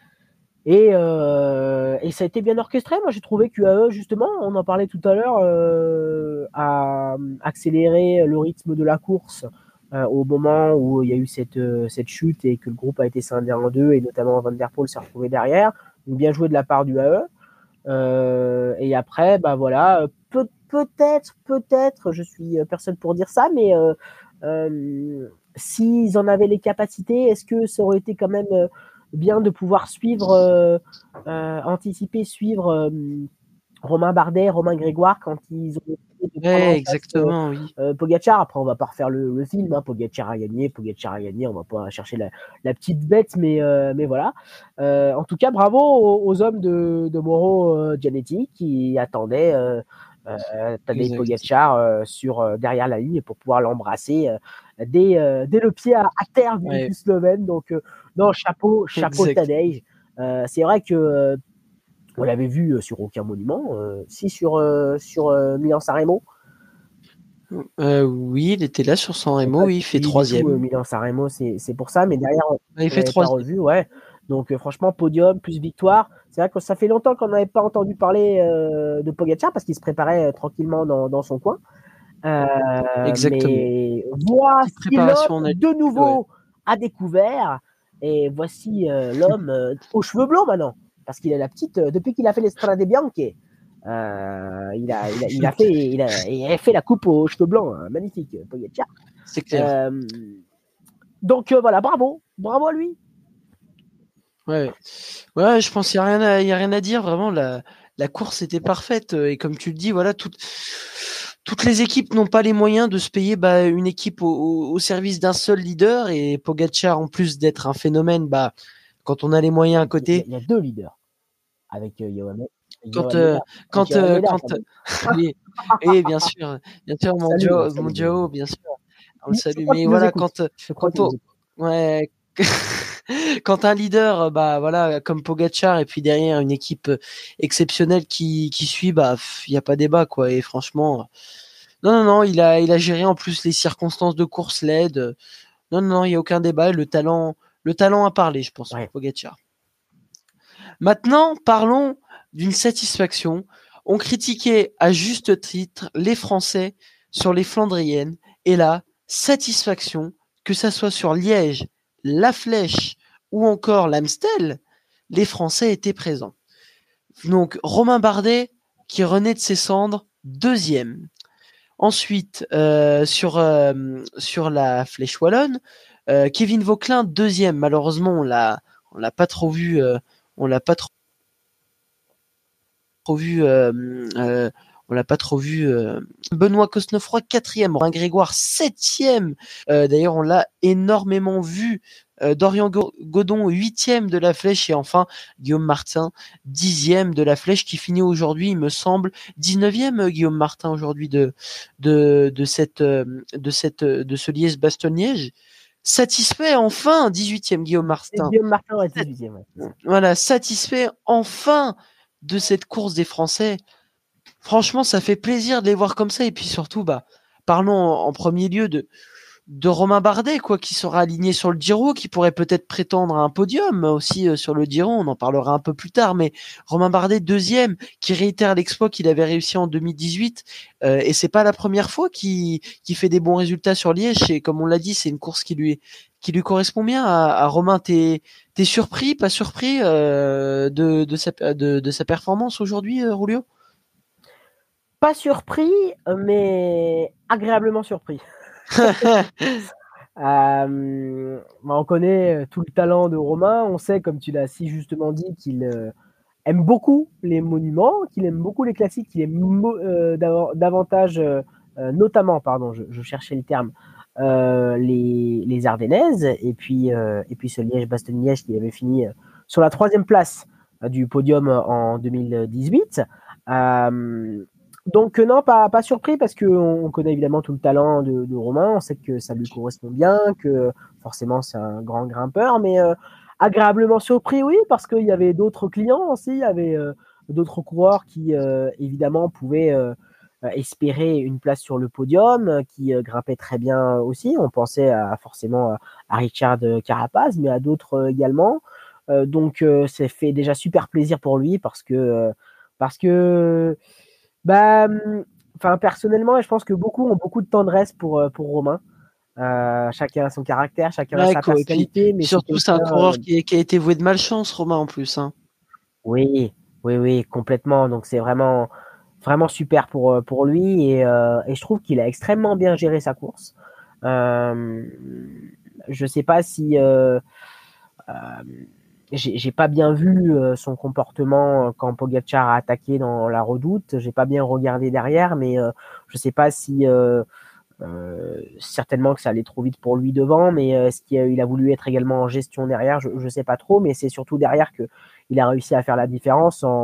Et, euh, et ça a été bien orchestré. Moi, j'ai trouvé qu'U A E, justement, on en parlait tout à l'heure, euh, a accéléré le rythme de la course euh, au moment où il y a eu cette, euh, cette chute et que le groupe a été scindé en deux, et notamment Van Der Poel s'est retrouvé derrière. Donc, bien joué de la part du A E. Euh, et après, bah voilà, peut, peut-être, peut-être, je suis personne pour dire ça, mais euh, euh, s'ils en avaient les capacités, est-ce que ça aurait été quand même euh, bien de pouvoir suivre, euh, euh, anticiper, suivre euh, Romain Bardet, Romain Grégoire quand ils ont essayé de prendre ouais, en exactement, face, oui. euh, Pogacar. Après, on va pas refaire le, le film, hein. Pogacar a gagné, Pogacar a gagné, on va pas chercher la, la petite bête, mais, euh, mais voilà. Euh, en tout cas, bravo aux, aux hommes de, de Mauro euh, Gianetti qui attendaient euh, euh, Tadej Pogacar euh, sur, euh, derrière la ligne pour pouvoir l'embrasser euh, dès, euh, dès le pied à, à terre du, ouais. du Slovène. Donc, euh, non, chapeau, chapeau Tadej. Euh, c'est vrai que euh, on l'avait vu euh, sur aucun monument, euh, si sur, euh, sur euh, Milan-San Remo. Euh, oui, il était là sur San Remo, oui, il fait troisième. Euh, Milan-San Remo, c'est pour ça, mais derrière, on il fait pas revu, ouais. Donc euh, franchement, podium plus victoire. C'est vrai que ça fait longtemps qu'on n'avait pas entendu parler euh, de Pogacar parce qu'il se préparait euh, tranquillement dans, dans son coin. Euh, Exactement. Mais voici l'homme de nouveau ouais. à découvert. Et voici euh, l'homme euh, aux cheveux blancs maintenant. Parce qu'il a la petite, euh, depuis qu'il a fait l'Estrade Bianche, euh, il, a, il, a, il, a fait, il, a, il a fait la coupe aux cheveux blancs. Hein, magnifique, Pogacar. C'est clair. Euh, donc euh, voilà, bravo. Bravo à lui. Ouais, ouais, je pense qu'il n'y a rien à, il y a rien à dire. Vraiment, la, la course était parfaite. Et comme tu le dis, voilà, toutes, toutes les équipes n'ont pas les moyens de se payer bah, une équipe au, au service d'un seul leader. Et Pogacar, en plus d'être un phénomène, bah, quand on a les moyens à côté. Il y a, il y a deux leaders avec euh, Johan. Quand, euh, quand, euh, quand, oui, oui, bien sûr, bien sûr, mon Joe, mon Joe, bien sûr, on le salue. Mais voilà, quand, quand on, ouais, quand un leader, bah voilà, comme Pogacar, et puis derrière une équipe exceptionnelle qui, qui suit, bah il y a pas débat quoi. Et franchement, non non non, il a il a géré en plus les circonstances de course l'aide. Non non, il y a aucun débat. Le talent, le talent a parlé, je pense, ouais. Pogacar. Maintenant, parlons d'une satisfaction. On critiquait à juste titre les Français sur les Flandriennes. Et là, satisfaction, que ça soit sur Liège, La Flèche ou encore l'Amstel, les Français étaient présents. Donc Romain Bardet, qui renaît de ses cendres, deuxième. Ensuite, euh, sur, euh, sur la Flèche wallonne, euh, Kevin Vauquelin, deuxième. Malheureusement, on l'a, on l'a pas trop vu, euh, on l'a pas trop, trop vu, euh, euh, on l'a pas trop vu. Euh... Benoît Cosnefroy, quatrième. Romain Grégoire, septième. Euh, d'ailleurs, on l'a énormément vu. Euh, Dorian Godon, huitième de la Flèche, et enfin Guillaume Martin, dixième de la Flèche, qui finit aujourd'hui, il me semble, dix-neuvième. Guillaume Martin aujourd'hui de de de cette de cette de ce Liège-Bastogne-Liège. Satisfait enfin, dix-huitième Guillaume Martin. Guillaume Martin ouais, dix-huitième. Ouais. Voilà, satisfait enfin de cette course des Français. Franchement, ça fait plaisir de les voir comme ça, et puis surtout, bah, parlons en, en premier lieu de de Romain Bardet, quoi, qui sera aligné sur le Giro, qui pourrait peut-être prétendre à un podium aussi euh, sur le Giro, on en parlera un peu plus tard, mais Romain Bardet, deuxième, qui réitère l'exploit qu'il avait réussi en deux mille dix-huit, euh, et c'est pas la première fois qu'il, qu'il fait des bons résultats sur Liège, et comme on l'a dit, c'est une course qui lui, qui lui correspond bien. À, à Romain, t'es, t'es surpris, pas surpris euh, de, de, sa, de, de sa performance aujourd'hui, euh, Rulio? Pas surpris, mais agréablement surpris. euh, on connaît tout le talent de Romain. On sait, comme tu l'as si justement dit, qu'il euh, aime beaucoup les monuments, qu'il aime beaucoup les classiques, qu'il aime mo- euh, dav- davantage, euh, notamment, pardon, je, je cherchais le terme, euh, les, les Ardennaises, et puis, euh, et puis ce Liège-Bastogne-Liège qui avait fini sur la troisième place euh, du podium en deux mille dix-huit. Euh, Donc euh, non, pas, pas surpris parce qu'on on connaît évidemment tout le talent de, de Romain, on sait que ça lui correspond bien, que forcément c'est un grand grimpeur, mais euh, agréablement surpris, oui, parce qu'il y avait d'autres clients aussi, il y avait euh, d'autres coureurs qui euh, évidemment pouvaient euh, espérer une place sur le podium, qui euh, grimpaient très bien aussi. On pensait à, forcément à Richard Carapaz, mais à d'autres euh, également. Euh, donc euh, ça fait déjà super plaisir pour lui parce que euh, parce que bah, enfin, personnellement, et je pense que beaucoup ont beaucoup de tendresse pour, pour Romain. Euh, chacun a son caractère, chacun Ouais, a sa quoi, personnalité. puis, mais puis surtout, c'est un euh... coureur qui, qui a été voué de malchance, Romain, en plus. Hein. Oui, oui, oui, complètement. Donc, c'est vraiment, vraiment super pour, pour lui. Et, euh, et je trouve qu'il a extrêmement bien géré sa course. Euh, je sais pas si. Euh, euh, j'ai, j'ai pas bien vu euh, son comportement quand Pogacar a attaqué dans la Redoute. J'ai pas bien regardé derrière, mais euh, je sais pas si euh, euh, certainement que ça allait trop vite pour lui devant, mais euh, est-ce qu'il a, il a voulu être également en gestion derrière, je, je sais pas trop, mais c'est surtout derrière que il a réussi à faire la différence en,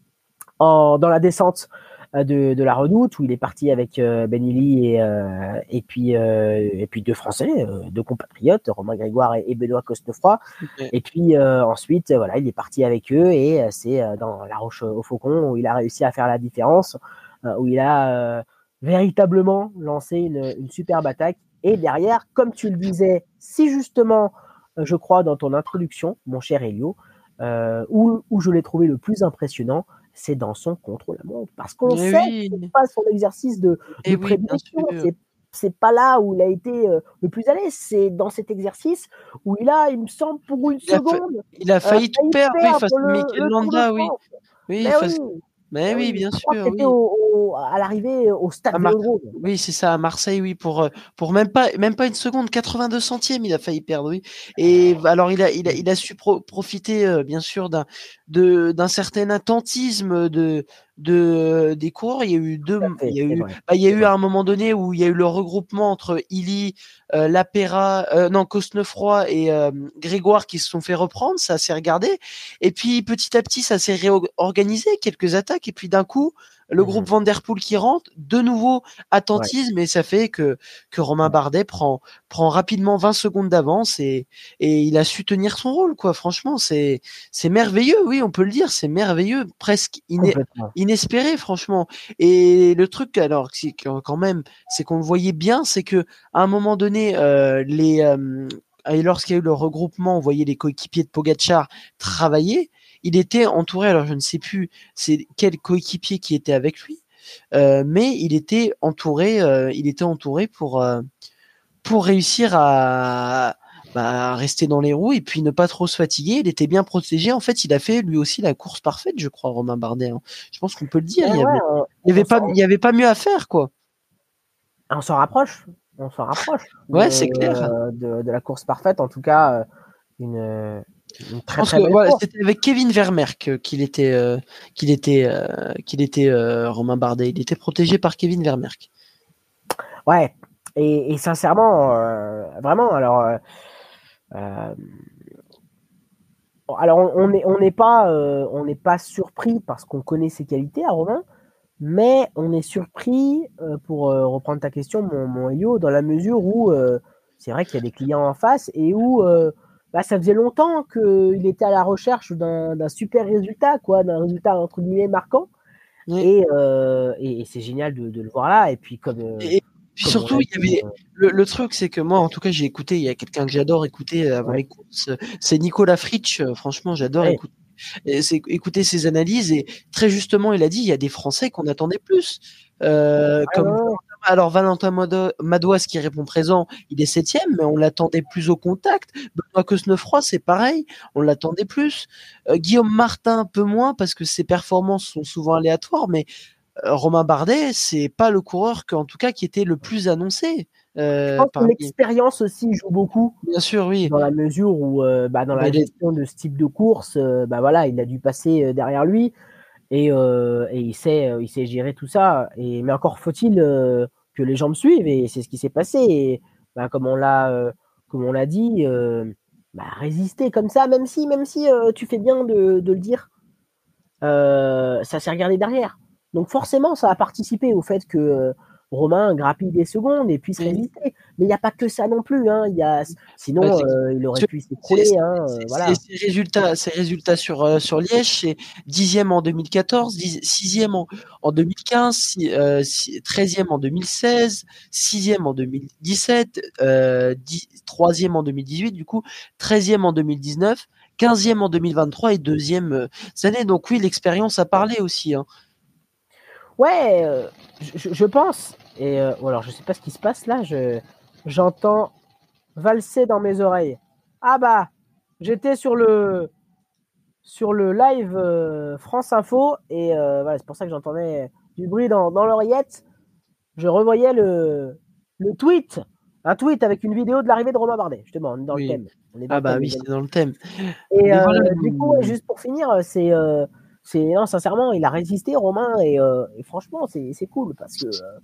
en dans la descente de, de la Redoute où il est parti avec euh, Ben Illy et, euh, et, puis, euh, et puis deux Français, euh, deux compatriotes, Romain Grégoire et, et Benoît Cosnefroy. Okay. Et puis euh, ensuite, voilà, il est parti avec eux et euh, c'est euh, dans La Roche au Faucon où il a réussi à faire la différence, euh, où il a euh, véritablement lancé une, une superbe attaque. Et derrière, comme tu le disais si justement, euh, je crois, dans ton introduction, mon cher Elio, euh, où, où je l'ai trouvé le plus impressionnant, c'est dans son contre-la-montre. Parce qu'on Mais sait oui. que c'est pas son exercice de, de oui, prédilection. C'est, c'est pas là où il a été euh, le plus à l'aise. C'est dans cet exercice où il a, il me semble, pour une il seconde. A fa- il a failli euh, tout perdre, perdre oui, face à Mikel Landa, oui. Oui, mais face... oui. Mais oui, bien je sûr. crois que c'était oui. au, au, à l'arrivée au stade à Mar- Vélodrome. Oui, c'est ça, à Marseille, oui, pour pour même pas même pas une seconde, quatre-vingt-deux centièmes, il a failli perdre, oui. Et alors il a il a il a su pro- profiter euh, bien sûr d'un de d'un certain attentisme de de des coureurs. Il y a eu deux, Fait, il y a eu vrai, bah, il y a eu à un moment donné où il y a eu le regroupement entre Illy, euh, Lapera, euh, non Cosnefroy et euh, Grégoire qui se sont fait reprendre, ça s'est regardé. Et puis petit à petit, ça s'est réorganisé, quelques attaques, et puis d'un coup. Le mmh. groupe Van Der Poel qui rentre, de nouveau attentisme, ouais. Et ça fait que, que Romain Bardet prend, prend rapidement vingt secondes d'avance et, et il a su tenir son rôle, quoi. Franchement, c'est, c'est merveilleux, oui, on peut le dire, c'est merveilleux, presque iné- inespéré, franchement. Et le truc, alors, quand même, c'est qu'on le voyait bien, c'est que, à un moment donné, euh, les, euh, et lorsqu'il y a eu le regroupement, on voyait les coéquipiers de Pogacar travailler. il était entouré, alors je ne sais plus c'est quel coéquipier qui était avec lui, euh, mais il était entouré, euh, il était entouré pour euh, pour réussir à bah, rester dans les roues et puis ne pas trop se fatiguer. Il était bien protégé. En fait, il a fait lui aussi la course parfaite, je crois, Romain Bardet. Hein. Je pense qu'on peut le dire. Ouais, il y avait, ouais, on, il y avait on pas, il y avait pas mieux à faire, quoi. On s'en rapproche. On s'en rapproche. De, Ouais, c'est clair. De, de la course parfaite, en tout cas, une, une très je pense très que belle voilà, course. c'était avec Kevin Vermerck qu'il était, euh, qu'il était, euh, qu'il était euh, Romain Bardet. Il était protégé par Kevin Vermerck. Ouais. Et, et sincèrement, euh, vraiment, alors. Euh, euh, alors on n'est on n'est pas euh, on n'est pas surpris parce qu'on connaît ses qualités à Romain, mais on est surpris euh, pour euh, reprendre ta question, mon, mon Elio, dans la mesure où euh, c'est vrai qu'il y a des clients en face et où euh, bah, ça faisait longtemps qu'il était à la recherche d'un, d'un super résultat, quoi, d'un résultat entre guillemets marquant. Oui. Et, euh, et, et c'est génial de, de le voir là. Et puis comme euh, et puis comme surtout, il y dit, avait euh... le, le truc, c'est que moi, en tout cas, j'ai écouté. Il y a quelqu'un que j'adore écouter avant ouais. les courses. C'est Nicolas Fritsch. Franchement, j'adore ouais. écouter. C'est écouter ses analyses et très justement, il a dit il y a des Français qu'on attendait plus. Euh, ah comme ouais. Alors Valentin Madouas qui répond présent, il est septième, mais on l'attendait plus au contact. Benoît Cosnefroy, c'est pareil, on l'attendait plus. Euh, Guillaume Martin un peu moins parce que ses performances sont souvent aléatoires, mais euh, Romain Bardet, c'est pas le coureur qu'en tout cas qui était le plus annoncé. Euh, je pense que l'expérience aussi joue beaucoup. Bien sûr, oui. Dans la mesure où, euh, bah, dans mais la gestion les... de ce type de course, euh, bah voilà, il a dû passer euh, derrière lui et, euh, et il sait, euh, il sait gérer tout ça. Et mais encore faut-il euh, que les gens me suivent et c'est ce qui s'est passé. Et bah, comme on l'a, euh, comme on l'a dit, euh, bah, résister comme ça, même si, même si euh, tu fais bien de, de le dire, euh, ça s'est regardé derrière. Donc forcément, ça a participé au fait que euh, Romain grappille des secondes et puisse résister. Mmh. Mais il n'y a pas que ça non plus. Hein. Il y a... Sinon, ouais, euh, il aurait pu s'écrouler. Hein, euh, voilà. Ses résultats, ses résultats sur, euh, sur Liège, c'est dixième en deux mille quatorze, sixième en, en deux mille quinze, euh, treizième en deux mille seize, sixième en deux mille dix-sept, euh, troisième en deux mille dix-huit, du coup, treizième en deux mille dix-neuf, quinzième en deux mille vingt-trois et deuxième euh, cette année. Donc oui, l'expérience a parlé aussi. Hein. Ouais, euh, je, je pense. Et euh, alors, je sais pas ce qui se passe là. Je, j'entends valser dans mes oreilles. Ah bah, j'étais sur le sur le live euh, France Info et euh, voilà, c'est pour ça que j'entendais du bruit dans, dans l'oreillette. Je revoyais le le tweet, un tweet avec une vidéo de l'arrivée de Romain Bardet. Justement, on est dans oui. le thème. On est dans ah le bah thème, oui, c'est dans le thème. Et euh, voilà. Du coup, ouais, juste pour finir, c'est euh, c'est non, sincèrement, il a résisté, Romain, et, euh, et franchement, c'est, c'est cool parce que euh,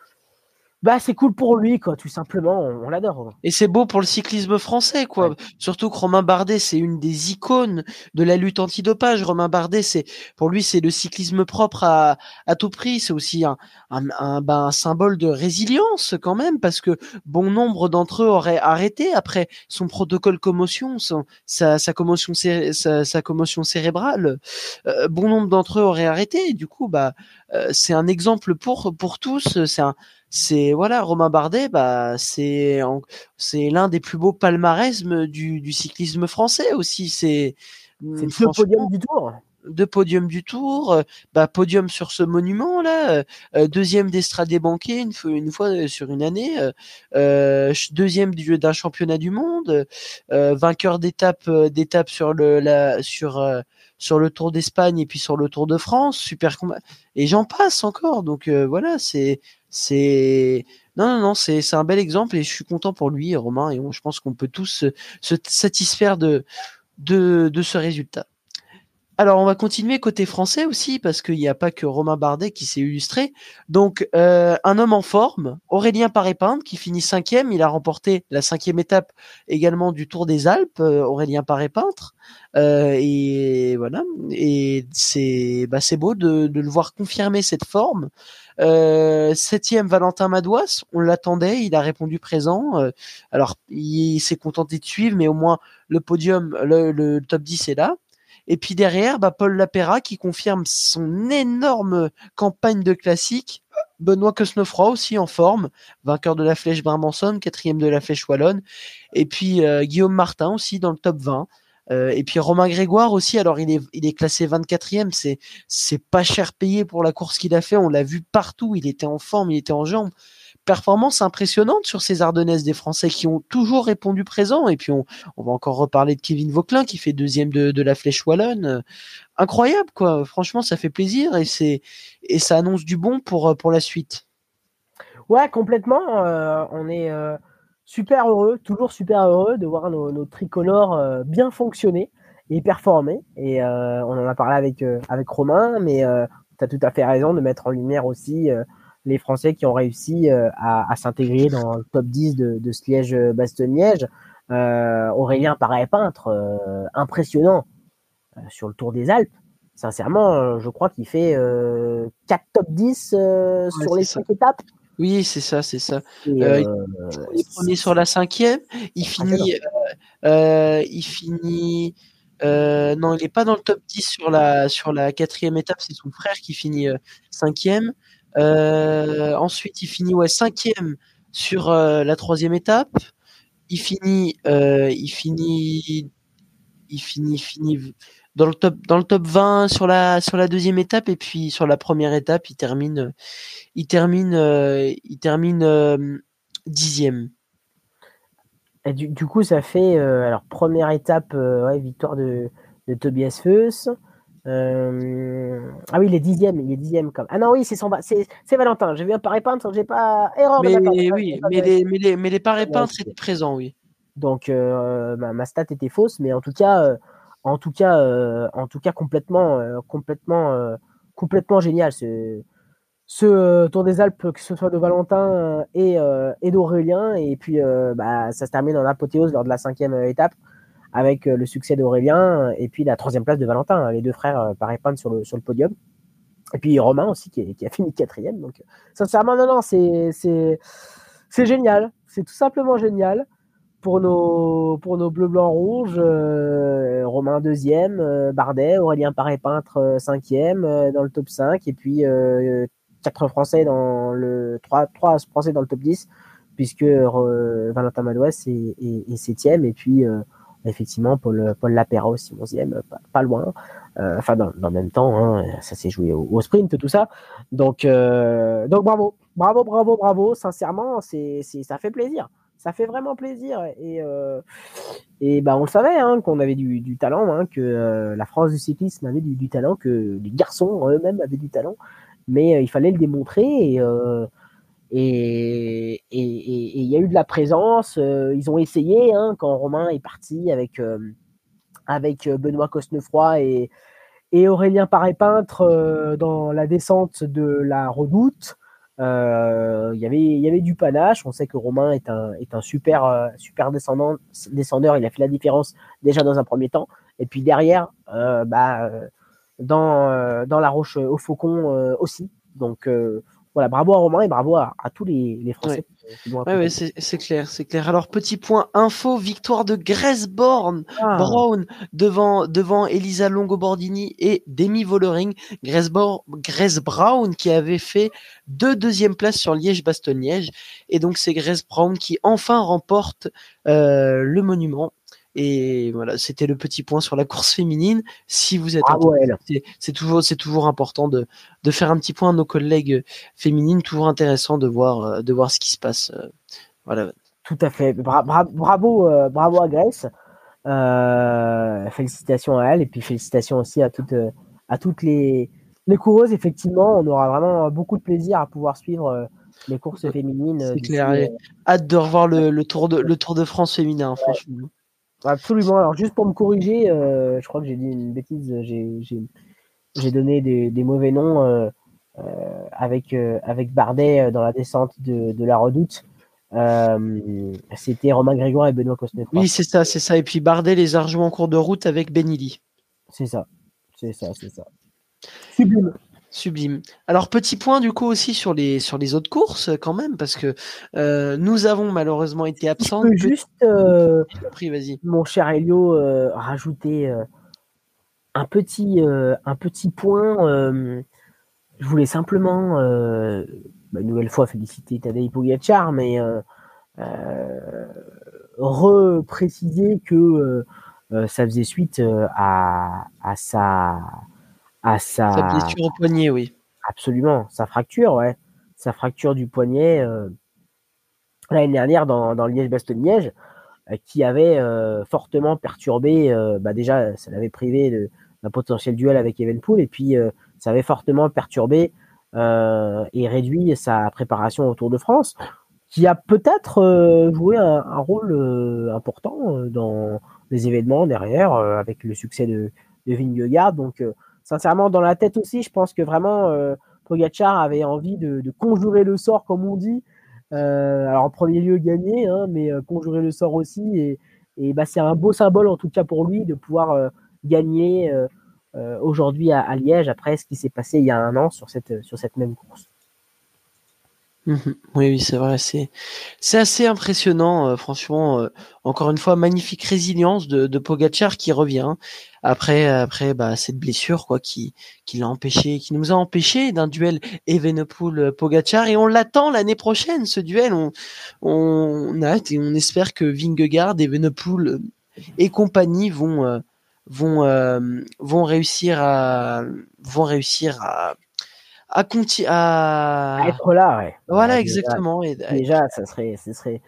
bah c'est cool pour lui, quoi, tout simplement. On, on l'adore. Romain. Et c'est beau pour le cyclisme français, quoi. Ouais. Surtout que Romain Bardet, c'est une des icônes de la lutte antidopage. Romain Bardet, c'est pour lui, c'est le cyclisme propre à, à tout prix. C'est aussi un, un, un, ben, un symbole de résilience quand même, parce que bon nombre d'entre eux auraient arrêté après son protocole commotion, son, sa, sa commotion, sa, sa commotion cérébrale. Euh, bon nombre d'entre eux auraient arrêté. Et du coup, bah, euh, c'est un exemple pour pour tous. C'est un c'est voilà Romain Bardet, bah c'est c'est l'un des plus beaux palmarès du, du cyclisme français aussi. C'est c'est deux podiums du Tour. Deux podiums du Tour, bah podium sur ce monument là, euh, deuxième d'Estrade Banquet une fois une fois sur une année, euh, deuxième du, d'un championnat du monde, euh, vainqueur d'étape d'étape sur le la sur euh, sur le Tour d'Espagne et puis sur le Tour de France, super combat et j'en passe encore. Donc euh, voilà, c'est c'est non non non c'est c'est un bel exemple et je suis content pour lui Romain et on, je pense qu'on peut tous se, se satisfaire de de de ce résultat. Alors on va continuer côté français aussi parce qu'il n'y a pas que Romain Bardet qui s'est illustré. Donc euh, un homme en forme, Aurélien Paré-Peintre qui finit cinquième, il a remporté la cinquième étape également du Tour des Alpes. Euh, Aurélien Paré-Peintre euh, et voilà et c'est bah c'est beau de, de le voir confirmer cette forme. Euh, septième Valentin Madouas, on l'attendait, il a répondu présent. Euh, alors il s'est contenté de suivre, mais au moins le podium, le, le top dix est là. Et puis derrière, bah, Paul Lapéra qui confirme son énorme campagne de classique. Benoît Cosnefroy aussi en forme, vainqueur de la Flèche Brabançonne, quatrième de la Flèche Wallonne. Et puis euh, Guillaume Martin aussi dans le top vingt. Euh, et puis Romain Grégoire aussi, alors il est, il est classé vingt-quatrième, c'est, c'est pas cher payé pour la course qu'il a fait, on l'a vu partout, il était en forme, il était en jambes. Performance impressionnante sur ces Ardennaises des Français qui ont toujours répondu présent. Et puis on, on va encore reparler de Kevin Vauquelin qui fait deuxième de, de la Flèche Wallonne. Euh, incroyable quoi. Franchement, ça fait plaisir et c'est et ça annonce du bon pour pour la suite. Ouais, complètement. Euh, on est euh, super heureux, toujours super heureux de voir nos, nos tricolores euh, bien fonctionner et performer. Et euh, on en a parlé avec euh, avec Romain, mais euh, tu as tout à fait raison de mettre en lumière aussi euh, les Français qui ont réussi euh, à, à s'intégrer dans le top dix de, de ce Liège-Bastogne-Liège. Euh, Aurélien Paré-Peintre, euh, impressionnant euh, sur le Tour des Alpes. Sincèrement, euh, je crois qu'il fait euh, quatre top dix euh, Ouais, sur les ça. cinq étapes. Oui, c'est ça, c'est ça. Et, Euh, euh, il est premier sur la cinquième. Il finit, euh, euh, il finit. Euh, non, il est pas dans le top dix sur la sur la quatrième étape. C'est son frère qui finit euh, cinquième. Euh, ensuite, il finit ouais cinquième sur euh, la troisième étape. Il finit, euh, il finit, il finit, finit dans le top dans le top vingt sur la sur la deuxième étape et puis sur la première étape, il termine, il termine, euh, il termine euh, dixième. Et du, du coup, ça fait euh, alors première étape, euh, ouais, victoire de, de Tobias Feuss. Euh, ah oui, il est dixième, il est dixième comme. Ah non, oui, c'est son, c'est, c'est Valentin. J'ai vu un paré peintre, j'ai pas erreur de Mais ma part. oui, mais les mais les mais les parés peintres étaient présents, oui. Donc euh, ma, ma stat était fausse, mais en tout cas, euh, en tout cas, euh, en tout cas complètement, euh, complètement, euh, complètement génial ce, ce euh, Tour des Alpes, que ce soit de Valentin euh, et, euh, et d'Aurélien. Et puis, euh, bah, ça se termine en apothéose lors de la cinquième euh, étape avec euh, le succès d'Aurélien et puis la troisième place de Valentin. Hein, les deux frères euh, paraît peindre sur le, sur le podium. Et puis Romain aussi qui, est, qui a fini quatrième. Donc, sincèrement, non, non, c'est, c'est, c'est génial. C'est tout simplement génial pour nos, pour nos bleus, blancs, rouges. Euh, Romain deuxième, euh, Bardet, Aurélien Paré-Peintre euh, cinquième euh, dans le top cinq. Et puis, euh, quatre Français dans le trois, trois Français dans le top dix, puisque euh, Valentin Madouas est, est, est septième. Et puis, euh, effectivement, Paul, Paul Lapéra aussi onzième, pas, pas loin. Euh, enfin, dans, dans le même temps, hein, ça s'est joué au, au sprint, tout ça. Donc, euh, donc bravo, bravo, bravo, bravo. Sincèrement, c'est, c'est, ça fait plaisir. Ça fait vraiment plaisir. Et, euh, et bah, on le savait, hein, qu'on avait du, du talent, hein, que euh, la France du cyclisme avait du, du talent, que les garçons eux-mêmes avaient du talent. Mais euh, il fallait le démontrer. Et euh, et il et, et, y a eu de la présence. Euh, ils ont essayé, hein, quand Romain est parti avec, euh, avec Benoît Cosnefroy et, et Aurélien Paré-Peintre euh, dans la descente de la Redoute. Euh, y avait, il y avait du panache. On sait que Romain est un, est un super, euh, super descendant, descendeur. Il a fait la différence déjà dans un premier temps. Et puis derrière, euh, bah, dans, euh, dans la Roche au Faucon euh, aussi. Donc euh, voilà, bravo à Romain et bravo à, à tous les, les Français. Ouais, ouais, ouais c'est, c'est clair, c'est clair. Alors petit point info, victoire de Grace Born, ah. Brown devant devant Elisa Longo-Bordini et Demi Vollering. Grace, Bo- Grace Brown qui avait fait deux deuxièmes places sur Liège-Bastogne-Liège et donc c'est Grace Brown qui enfin remporte euh, le monument. Et voilà, c'était le petit point sur la course féminine. Si vous êtes Bravo c'est, c'est toujours c'est toujours important de de faire un petit point à nos collègues féminines. Toujours intéressant de voir de voir ce qui se passe. Voilà. Tout à fait. Bra- bra- bravo euh, bravo à Grace. Euh, félicitations à elle et puis félicitations aussi à toutes à toutes les les coureuses. Effectivement, on aura vraiment beaucoup de plaisir à pouvoir suivre les courses féminines. C'est clair. Euh... Hâte de revoir le, le tour de le Tour de France féminin, ouais. Franchement. Absolument. Alors juste pour me corriger, euh, je crois que j'ai dit une bêtise. J'ai, j'ai, j'ai donné des, des mauvais noms euh, euh, avec euh, avec Bardet dans la descente de, de la Redoute. Euh, c'était Romain Grégoire et Benoît Cosnefroy. Oui, c'est ça, c'est ça. Et puis Bardet les a rejoints en cours de route avec Benilly. C'est ça, c'est ça, c'est ça. Sublime. Sublime. Alors petit point du coup aussi sur les sur les autres courses quand même parce que euh, nous avons malheureusement été absents. Je peux juste, euh, pris, vas-y. Mon cher Elio, euh, rajouter euh, un petit euh, un petit point. Euh, je voulais simplement euh, bah, une nouvelle fois féliciter Tadej Pogačar, mais euh, euh, repréciser que euh, euh, ça faisait suite euh, à, à sa à sa... sa blessure au poignet, oui. Absolument, sa fracture, ouais, sa fracture du poignet euh, l'année dernière dans, dans Liège-Bastogne-Liège, euh, qui avait euh, fortement perturbé. Euh, bah déjà, ça l'avait privé de, d'un potentiel duel avec Evenpool, et puis euh, ça avait fortement perturbé euh, et réduit sa préparation au Tour de France, qui a peut-être euh, joué un, un rôle euh, important euh, dans les événements derrière, euh, avec le succès de, de Vingegaard. Donc, euh, sincèrement, dans la tête aussi, je pense que vraiment, euh, Pogacar avait envie de, de conjurer le sort, comme on dit. Euh, alors, en premier lieu, gagner, hein, mais euh, conjurer le sort aussi. Et, et bah, c'est un beau symbole, en tout cas pour lui, de pouvoir euh, gagner euh, euh, aujourd'hui à, à Liège, après ce qui s'est passé il y a un an sur cette, sur cette même course. Mmh. Oui, oui, c'est vrai, c'est c'est assez impressionnant, euh, franchement. Euh, encore une fois, magnifique résilience de, de Pogacar qui revient après après bah cette blessure quoi qui qui l'a empêché, qui nous a empêché d'un duel Evenepoel-Pogacar, et on l'attend l'année prochaine ce duel. On on a hâte et on espère que Vingegaard, Evenepoel et compagnie vont euh, vont euh, vont réussir à vont réussir à à conti- À à être là, ouais. voilà, Ouais, déjà, exactement. Et, et puis, déjà, ça serait, ça serait,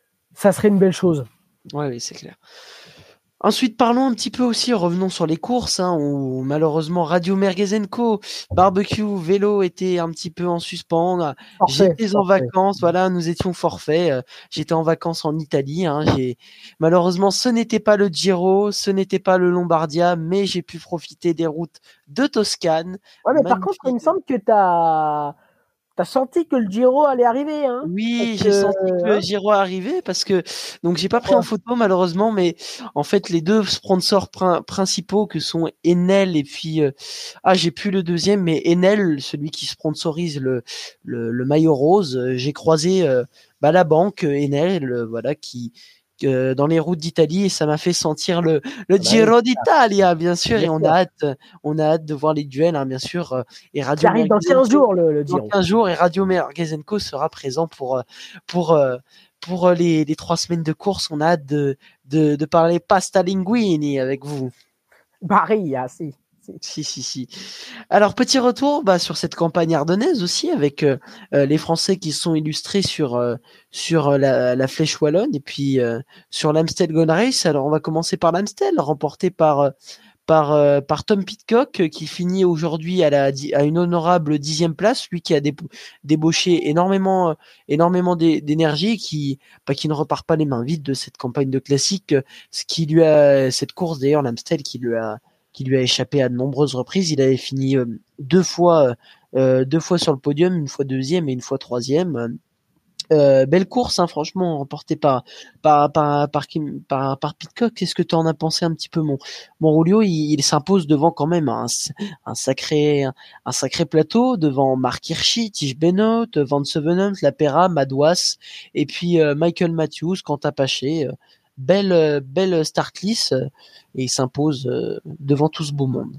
ça serait une belle chose. ouais, oui, c'est clair. Ensuite, parlons un petit peu aussi, revenons sur les courses, hein, où malheureusement Radio Merguezenco, barbecue, vélo était un petit peu en suspens. Forfait, J'étais en forfait. vacances, voilà, nous étions forfaits. euh, J'étais en vacances en Italie. Hein, j'ai malheureusement, ce n'était pas le Giro, ce n'était pas le Lombardia, mais j'ai pu profiter des routes de Toscane, Ouais, mais par contre, il me magnifiques. semble que t'as, t'as senti que le Giro allait arriver, hein. Parce Oui, j'ai que, senti que le hein, Giro arrivait parce que donc j'ai pas pris en ouais, photo malheureusement, mais en fait les deux sponsors prin- principaux que sont Enel et puis euh, ah j'ai plus le deuxième, mais Enel, celui qui sponsorise le le, le maillot rose, euh, j'ai croisé euh, bah, la banque euh, Enel, euh, voilà qui euh, dans les routes d'Italie, et ça m'a fait sentir le le bah oui, Giro d'Italia bien sûr, bien et on sûr. a hâte on a hâte de voir les duels hein, bien sûr, euh, et Qui Radio arrive dans quinze Merguezenco jours, le, le dans Giro. quinze jours, et Radio Merguezenco sera présent pour euh, pour euh, pour euh, les, les trois semaines de course. On a hâte de de, de parler pasta linguini avec vous. Paris, ah, si, si. Si si si. Alors petit retour bah, sur cette campagne ardennaise aussi avec euh, euh, les Français qui sont illustrés sur euh, sur euh, la, la Flèche Wallonne et puis euh, sur l'Amstel Gold Race. Alors on va commencer par l'Amstel remporté par euh, par, euh, par Tom Pidcock, qui finit aujourd'hui à, la, à une honorable dixième place, lui qui a dé, débauché énormément, énormément d'énergie, qui, bah, qui ne repart pas les mains vides de cette campagne de classique, ce qui lui a, cette course d'ailleurs, l'Amstel, qui lui a, qui lui a échappé à de nombreuses reprises. Il avait fini euh, deux fois, euh, deux fois sur le podium, une fois deuxième et une fois troisième. Euh, belle course, hein, franchement, remportée par par par par Kim, par, par Pidcock. Qu'est-ce que tu en as pensé un petit peu, mon mon Rulio? Il, il s'impose devant quand même un, un sacré un sacré plateau, devant Mark Hirschi, Tige Benoît, Van Sevenant, Lapera, Madouas et puis euh, Michael Matthews, Quentin Paché. Euh, belle euh, belle start list euh, et il s'impose euh, devant tout ce beau monde.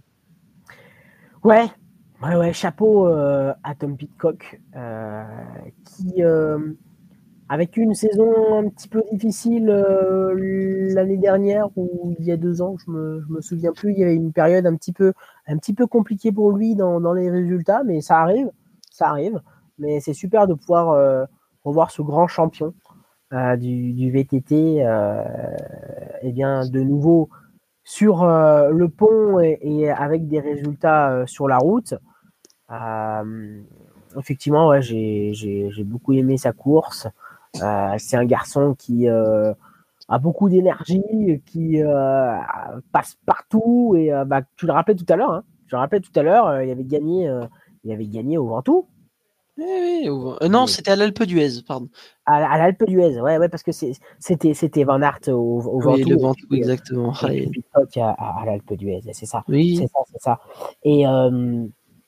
Ouais, ouais, ouais, chapeau euh, à Tom Pidcock, euh, qui, euh, avec une saison un petit peu difficile euh, l'année dernière ou il y a deux ans, je me, je me souviens plus, il y avait une période un petit peu, un petit peu compliquée pour lui dans, dans les résultats, mais ça arrive, ça arrive. Mais c'est super de pouvoir euh, revoir ce grand champion euh, du, du V T T, euh, et bien de nouveau sur euh, le pont et, et avec des résultats euh, sur la route. Euh, effectivement, ouais, j'ai, j'ai, j'ai beaucoup aimé sa course. Euh, c'est un garçon qui euh, a beaucoup d'énergie, qui euh, passe partout. Et euh, bah, tu le rappelais tout à l'heure. Hein, tu le rappelais tout à l'heure, euh, il avait gagné, euh, il avait gagné au Ventoux. Oui, oui, euh, non, c'était à l'Alpe d'Huez, pardon. À, à l'Alpe d'Huez, ouais, ouais, parce que c'est, c'était, c'était Van Aert au, au Oui, le Ventoux et Ventoux, puis, exactement. et puis Pidcock à, à, à l'Alpe d'Huez. C'est ça, c'est Oui. ça, c'est ça. Et euh,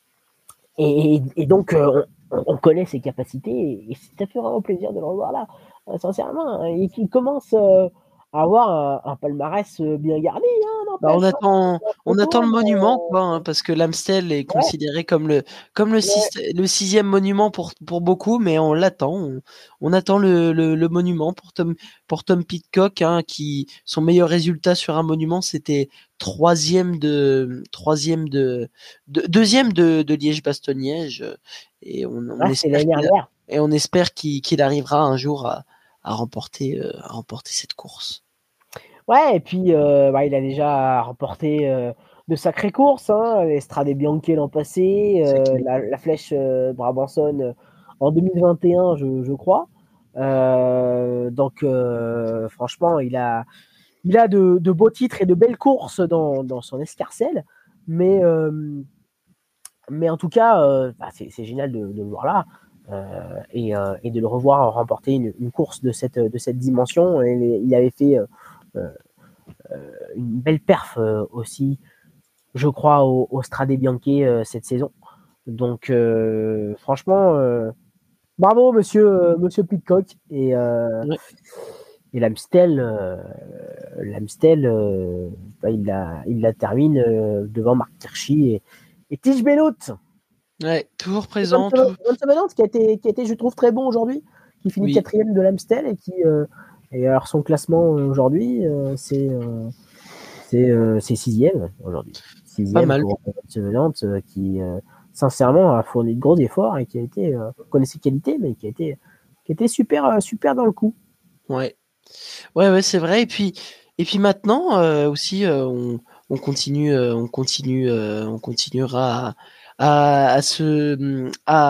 Et, et donc, euh, on, on, connaît ses capacités et ça fait vraiment plaisir de le revoir là, euh, sincèrement. Et qu'il commence euh, à avoir un, un palmarès bien gardé hein, Bah, on attend, on attend le monument, quoi, hein, parce que l'Amstel est ouais. considéré comme le, comme le, ouais. six, le sixième monument pour, pour beaucoup, mais on l'attend. On, on attend le, le, le monument pour Tom, pour Tom Pidcock, hein, qui, son meilleur résultat sur un monument, c'était troisième de, troisième de, de deuxième de, de Liège-Bastogne-Liège. Et on, on ah, espère qu'il, et on espère qu'il, qu'il arrivera un jour à, à remporter, euh, à remporter cette course. Ouais, et puis euh, bah, il a déjà remporté euh, de sacrées courses, hein, l'Estrade Bianche l'an passé, euh, la, la Flèche euh, Brabançonne en deux mille vingt et un, je, je crois. Euh, donc euh, franchement, il a, il a de, de beaux titres et de belles courses dans, dans son escarcelle, mais, euh, mais en tout cas, euh, bah, c'est, c'est génial de, de le voir là. Euh, et, euh, et de le revoir remporter une, une course de cette, de cette dimension. Et il avait fait euh, Euh, une belle perf euh, aussi, je crois, au, au Strade Bianche euh, cette saison. Donc, euh, franchement, euh, bravo, monsieur, euh, monsieur Pidcock. Et, euh, ouais. et l'Amstel, euh, l'Amstel euh, bah, il, la, il la termine euh, devant Marc Hirschi et, et Tige Benoît. Ouais, toujours présent. Vincent Benoît qui a été, qui a été, je trouve, très bon aujourd'hui, qui finit oui. quatrième de l'Amstel et qui. Euh, Et alors son classement aujourd'hui, euh, c'est euh, c'est euh, c'est sixième aujourd'hui. Sixième Pas mal. Pour Vincent euh, qui euh, sincèrement a fourni de gros efforts et qui a été euh, connaît ses qualités, mais qui a été qui a été super euh, super dans le coup. Ouais, ouais, ouais, c'est vrai. Et puis et puis maintenant euh, aussi, euh, on on continue, euh, on continue, euh, on continuera à, à, à se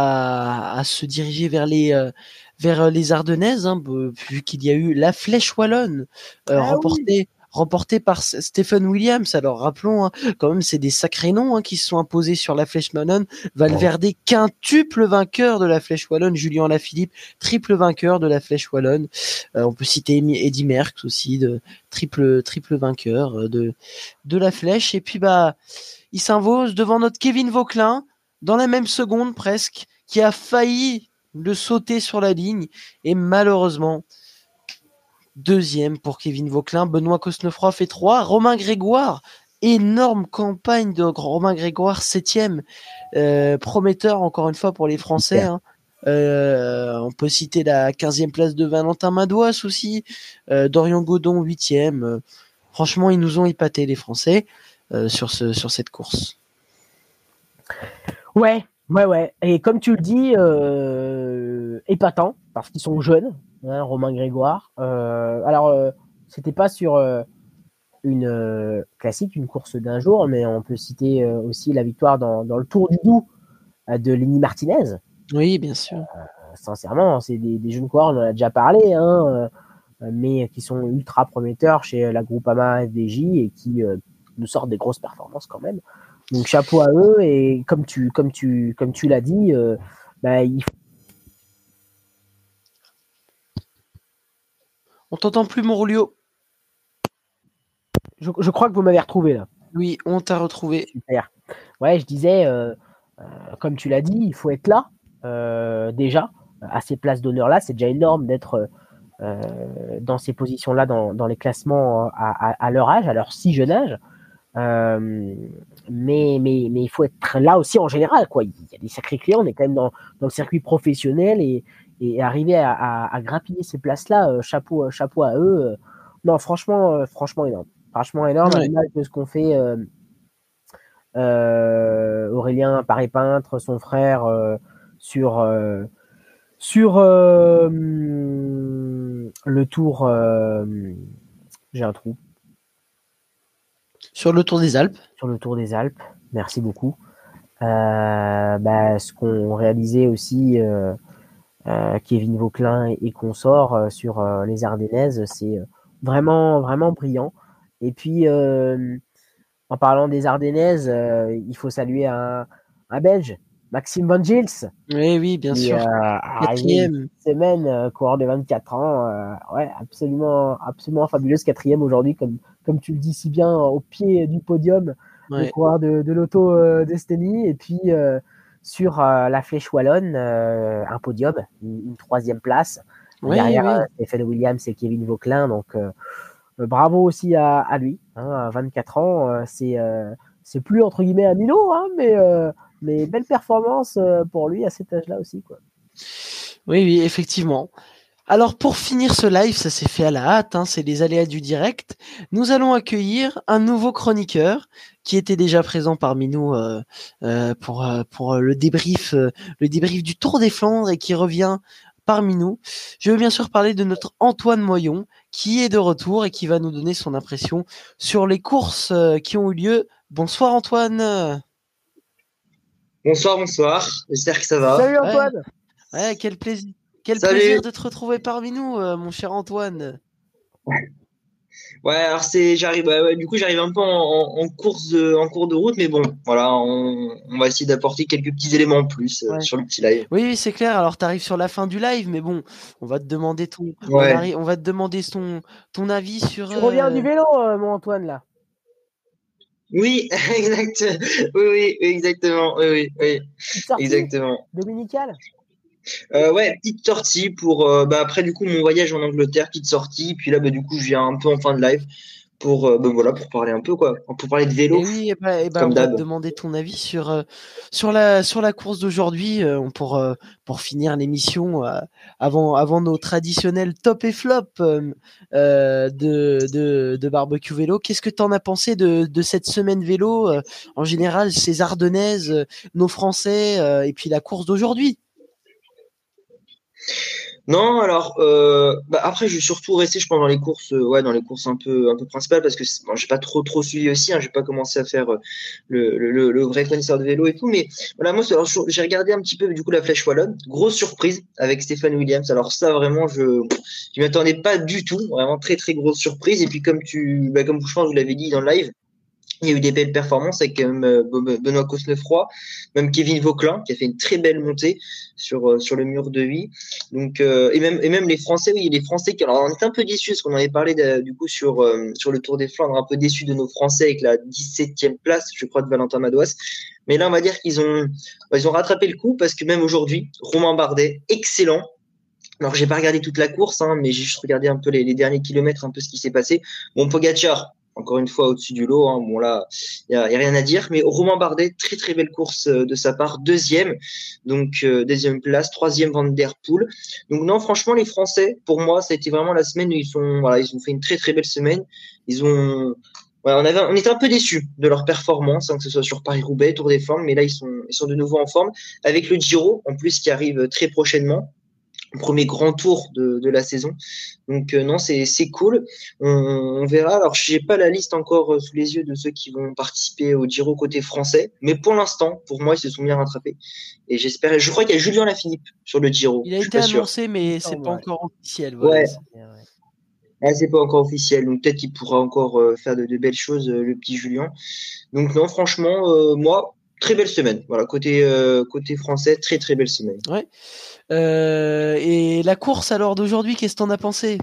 à, à se diriger vers les euh, vers les Ardennaises, hein, vu qu'il y a eu la Flèche Wallonne euh, ah, remportée oui. remportée par Stephen Williams. Alors rappelons, hein, quand même, c'est des sacrés noms hein, qui se sont imposés sur la Flèche Wallonne. Valverde, quintuple vainqueur de la Flèche Wallonne. Julien Lafilippe, triple vainqueur de la Flèche Wallonne. Euh, on peut citer Eddy Merckx aussi, de triple triple vainqueur de de la Flèche. Et puis bah, il s'impose devant notre Kevin Vauquelin dans la même seconde presque, qui a failli le sauter sur la ligne et malheureusement deuxième pour Kevin Vauquelin. Benoît Cosnefroy fait trois. Romain Grégoire, énorme campagne de Romain Grégoire, septième, euh, prometteur encore une fois pour les Français. Hein. Euh, on peut citer la quinzième place de Valentin Madouas aussi, euh, Dorian Godon huitième. Euh, franchement, ils nous ont épatés les Français euh, sur ce sur cette course. Ouais. Ouais, ouais. Et comme tu le dis, euh, épatant, parce qu'ils sont jeunes, hein, Romain Grégoire. Euh, alors, euh, c'était pas sur euh, une euh, classique, une course d'un jour, mais on peut citer euh, aussi la victoire dans, dans le Tour du Doubs euh, de Lenny Martinez. Oui, bien sûr. Euh, sincèrement, c'est des, des jeunes coureurs, on en a déjà parlé, hein, euh, mais qui sont ultra prometteurs chez la Groupama F D J et qui euh, nous sortent des grosses performances quand même. Donc chapeau à eux et comme tu comme tu comme tu l'as dit, euh, bah, il faut... On t'entend plus, Morlio. Je, je crois que vous m'avez retrouvé là. Oui, on t'a retrouvé. Super. Ouais, je disais, euh, euh, comme tu l'as dit, il faut être là euh, déjà à ces places d'honneur là. C'est déjà énorme d'être euh, dans ces positions là dans, dans les classements à, à, à leur âge, à leur si jeune âge. Euh, mais, mais, mais il faut être là aussi en général, quoi. Il y a des sacrés clients, on est quand même dans, dans le circuit professionnel et, et arriver à, à, à grappiller ces places-là, euh, chapeau, chapeau à eux. Euh, non, franchement, euh, franchement énorme. Franchement énorme, ouais. À l'image de ce qu'on fait euh, euh, Aurélien Paré-Peintre, son frère, euh, sur, euh, sur euh, le tour. Euh, j'ai un trou. Sur le Tour des Alpes. Sur le Tour des Alpes, merci beaucoup. Euh, bah, ce qu'on réalisait aussi euh, euh, Kevin Vauquelin et, et consorts euh, sur euh, les Ardennaises, c'est vraiment vraiment brillant. Et puis euh, en parlant des Ardennaises, euh, il faut saluer un, un Belge, Maxime Van Gils. Oui, oui, bien qui, sûr. Euh, quatrième semaine, euh, coureur de vingt-quatre ans, euh, ouais, absolument, absolument fabuleuse, quatrième aujourd'hui, comme comme tu le dis si bien, au pied du podium. Ouais. Le coureur de, de l'auto euh, Destiny et puis euh, sur euh, la Flèche Wallonne euh, un podium, une, une troisième place ouais, derrière oui. euh, Stephen Williams et Kevin Vauquelin, donc euh, bravo aussi à, à lui Hein, à vingt-quatre ans, euh, c'est euh, c'est plus entre guillemets un minot, hein, mais, euh, mais belle performance euh, pour lui à cet âge-là aussi, quoi. Oui, oui, effectivement. Alors pour finir ce live, ça s'est fait à la hâte, hein, c'est les aléas du direct. Nous allons accueillir un nouveau chroniqueur qui était déjà présent parmi nous euh, euh, pour euh, pour le débrief euh, le débrief du Tour des Flandres et qui revient parmi nous. Je veux bien sûr parler de notre Antoine Moyon qui est de retour et qui va nous donner son impression sur les courses euh, qui ont eu lieu. Bonsoir Antoine. Bonsoir, bonsoir. J'espère que ça va. Salut Ouais, Antoine. ouais, quel plaisir. Quel Salut. plaisir de te retrouver parmi nous, euh, mon cher Antoine. Ouais, alors c'est, j'arrive, ouais, ouais, du coup, j'arrive un peu en, en, en course de, en cours de route, mais bon, voilà, on, on va essayer d'apporter quelques petits éléments en plus euh, Ouais. sur le petit live. Oui, oui, c'est clair. Alors, tu arrives sur la fin du live, mais bon, on va te demander ton, on Ouais. arrive, on va te demander ton, ton avis sur. Tu reviens euh, du vélo, euh, mon Antoine, là. Oui, exact. Oui, oui, exactement. Oui, oui, oui. Petite sortie Exactement. dominicale. Euh, ouais, petite sortie pour, euh, bah, après, du coup, mon voyage en Angleterre, petite sortie. Puis là, bah, du coup, je viens un peu en fin de live pour, euh, bah, voilà, pour parler un peu, quoi. Pour parler de vélo, Et oui, et bah, et bah, comme on va te d'hab. demander ton avis sur euh, sur la sur la course d'aujourd'hui euh, pour euh, pour finir l'émission euh, avant avant nos traditionnels top et flop euh, euh, de de de barbecue vélo. Qu'est-ce que tu en as pensé de de cette semaine vélo euh, en général, ces Ardennaises, euh, nos Français euh, et puis la course d'aujourd'hui? Non, alors euh, bah après je vais surtout rester, je pense, dans les courses, euh, ouais, dans les courses un peu un peu principales parce que c'est- bon, j'ai pas trop trop suivi aussi, hein, j'ai pas commencé à faire euh, le, le, le, le vrai connaisseur de vélo et tout, mais voilà, moi c'est- alors, je- j'ai regardé un petit peu du coup la Flèche Wallonne, grosse surprise avec Stéphane Williams. Alors ça vraiment je je m'y attendais pas du tout, vraiment très très grosse surprise. Et puis comme tu bah, comme je pense que vous l'avez dit dans le live. Il y a eu des belles performances avec quand même euh, Benoît Cosnefroy, même Kevin Vauquelin qui a fait une très belle montée sur euh, sur le mur de Huy. Donc euh, et même et même les Français, oui, les Français qui alors on était un peu déçus parce qu'on avait parlé de, du coup sur euh, sur le Tour des Flandres, un peu déçus de nos Français avec la dix-septième place, je crois, de Valentin Madouas. Mais là, on va dire qu'ils ont bah, ils ont rattrapé le coup parce que même aujourd'hui, Romain Bardet, excellent. Alors, j'ai pas regardé toute la course, hein, mais j'ai juste regardé un peu les, les derniers kilomètres, un peu ce qui s'est passé. Bon, Pogacar, encore une fois, au-dessus du lot. Hein, bon, là, il y a, y a rien à dire. Mais Romain Bardet, très très belle course euh, de sa part. Deuxième, donc euh, deuxième place. Troisième, Van Der Poel. Donc non, franchement, les Français, pour moi, ça a été vraiment la semaine où ils sont, voilà, ils ont fait une très très belle semaine. Ils ont, voilà, on avait, on était un peu déçus de leur performance, hein, que ce soit sur Paris-Roubaix, Tour des Flandres, mais là, ils sont, ils sont de nouveau en forme avec le Giro, en plus, qui arrive très prochainement. Premier grand tour de, de la saison. Donc euh, non, c'est c'est cool. On, on verra. Alors j'ai pas la liste encore euh, sous les yeux de ceux qui vont participer au Giro côté français, mais pour l'instant, pour moi, ils se sont bien rattrapés. Et j'espère. Je crois qu'il y a Julien Lafilippe sur le Giro. Il a Je suis été pas sûr. annoncé, mais c'est semble, pas ouais. encore officiel. Voilà. Ouais. C'est- Ah, c'est pas encore officiel, donc peut-être qu'il pourra encore euh, faire de, de belles choses, euh, le petit Julien. Donc non, franchement, euh, moi, très belle semaine. Voilà, côté euh, côté français, très très belle semaine. Ouais. Euh, et la course alors d'aujourd'hui, qu'est-ce que t'en as pensé?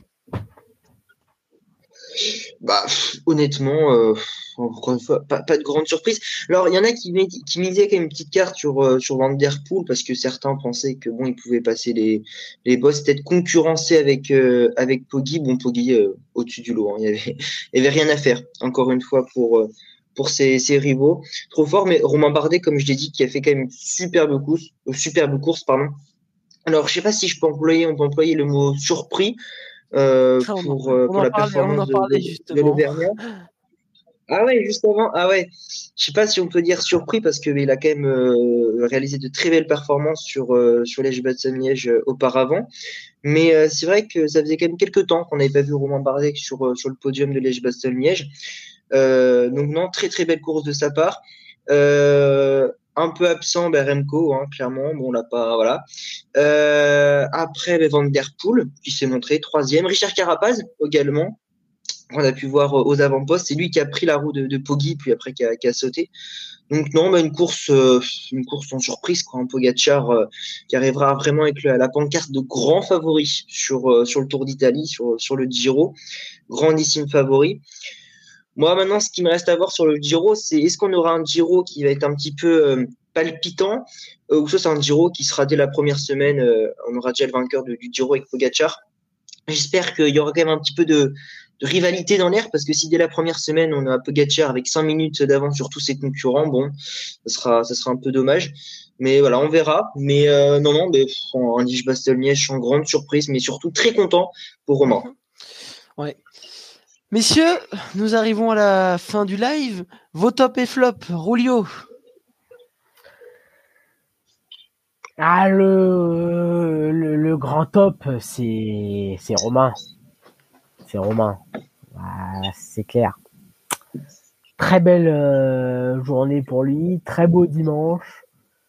Bah, pff, honnêtement, euh, encore une fois, pas, pas de grande surprise. Alors, il y en a qui, met- qui misaient quand même une petite carte sur, euh, sur Van Der Poel parce que certains pensaient que bon, il pouvait passer les, les boss, peut-être concurrencer avec, euh, avec Poggi. Bon, Poggi, euh, au-dessus du lot, hein. Il y avait, il y avait rien à faire, encore une fois, pour, euh, pour ses, ses rivaux. Trop fort, mais Romain Bardet, comme je l'ai dit, qui a fait quand même une superbe course, euh, superbe course, pardon. Alors, je sais pas si je peux employer, on peut employer le mot surpris euh, on, en, pour, euh, on pour en la parlait, on performance en de, parlait de, de justement. l'Auvergnat. Ah ouais, juste avant. Ah ouais. Je sais pas si on peut dire surpris parce que il a quand même euh, réalisé de très belles performances sur euh, sur Liège-Bastogne-Liège euh, auparavant. Mais euh, c'est vrai que ça faisait quand même quelques temps qu'on n'avait pas vu Romain Bardet sur euh, sur le podium de Liège-Bastogne-Liège. Euh, donc non, très très belle course de sa part. Euh, un peu absent, ben, Remco, hein, clairement. Bon, on l'a pas, voilà. Euh, après, ben, Van Der Poel, qui s'est montré troisième. Richard Carapaz également. On a pu voir aux avant-postes. C'est lui qui a pris la roue de, de Poggi, puis après qui a, qui a sauté. Donc non, bah une course, euh, une course sans surprise, quoi. Un Pogacar euh, qui arrivera vraiment avec la, la pancarte de grand favori sur euh, sur le Tour d'Italie, sur sur le Giro, grandissime favori. Moi maintenant, ce qui me reste à voir sur le Giro, c'est est-ce qu'on aura un Giro qui va être un petit peu euh, palpitant, euh, ou soit c'est un Giro qui sera dès la première semaine, euh, on aura déjà le vainqueur de, du Giro avec Pogacar. J'espère qu'il y aura quand même un petit peu de de rivalité dans l'air, parce que si dès la première semaine on a Pogacar avec cinq minutes d'avance sur tous ses concurrents, bon, ça sera, ça sera un peu dommage. Mais voilà, on verra. Mais euh, non, non, mais en Liège-Bastogne-Liège, en grande surprise, mais surtout très content pour Romain. Ouais. Messieurs, nous arrivons à la fin du live. Vos top et flop, Rulio. Ah, le, le, le grand top, c'est, c'est Romain. C'est Romain. Ah, c'est clair. Très belle euh, journée pour lui. Très beau dimanche.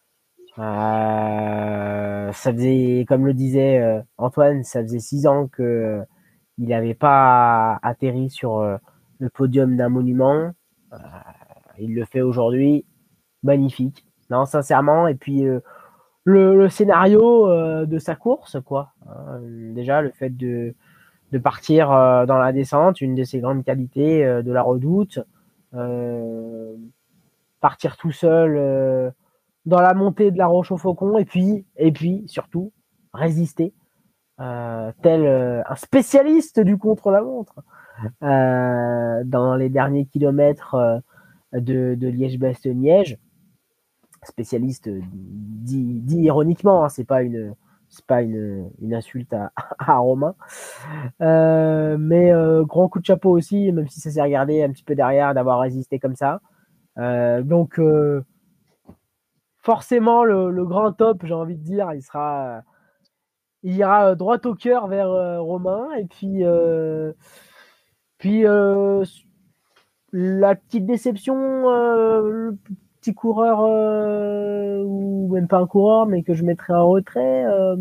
Euh, ça faisait, comme le disait euh, Antoine, ça faisait six ans que euh, il n'avait pas atterri sur euh, le podium d'un monument. Euh, il le fait aujourd'hui. Magnifique. Non, sincèrement. Et puis, euh, Le, le scénario euh, de sa course, quoi. Hein, déjà, le fait de, de partir euh, dans la descente, une de ses grandes qualités euh, de la Redoute. Euh, partir tout seul euh, dans la montée de la Roche au Faucon, et puis, et puis surtout, résister, euh, tel euh, un spécialiste du contre-la-montre euh, dans les derniers kilomètres euh, de, de Liège-Bastogne-Liège. Spécialiste dit, dit ironiquement, hein, c'est pas une c'est pas une, une insulte à, à Romain, euh, mais euh, grand coup de chapeau aussi, même si ça s'est regardé un petit peu derrière d'avoir résisté comme ça. Euh, donc euh, forcément le, le grand top, j'ai envie de dire, il sera il ira droit au cœur vers euh, Romain, et puis euh, puis euh, la petite déception. Euh, petit coureur euh, ou même pas un coureur mais que je mettrais en retrait, euh,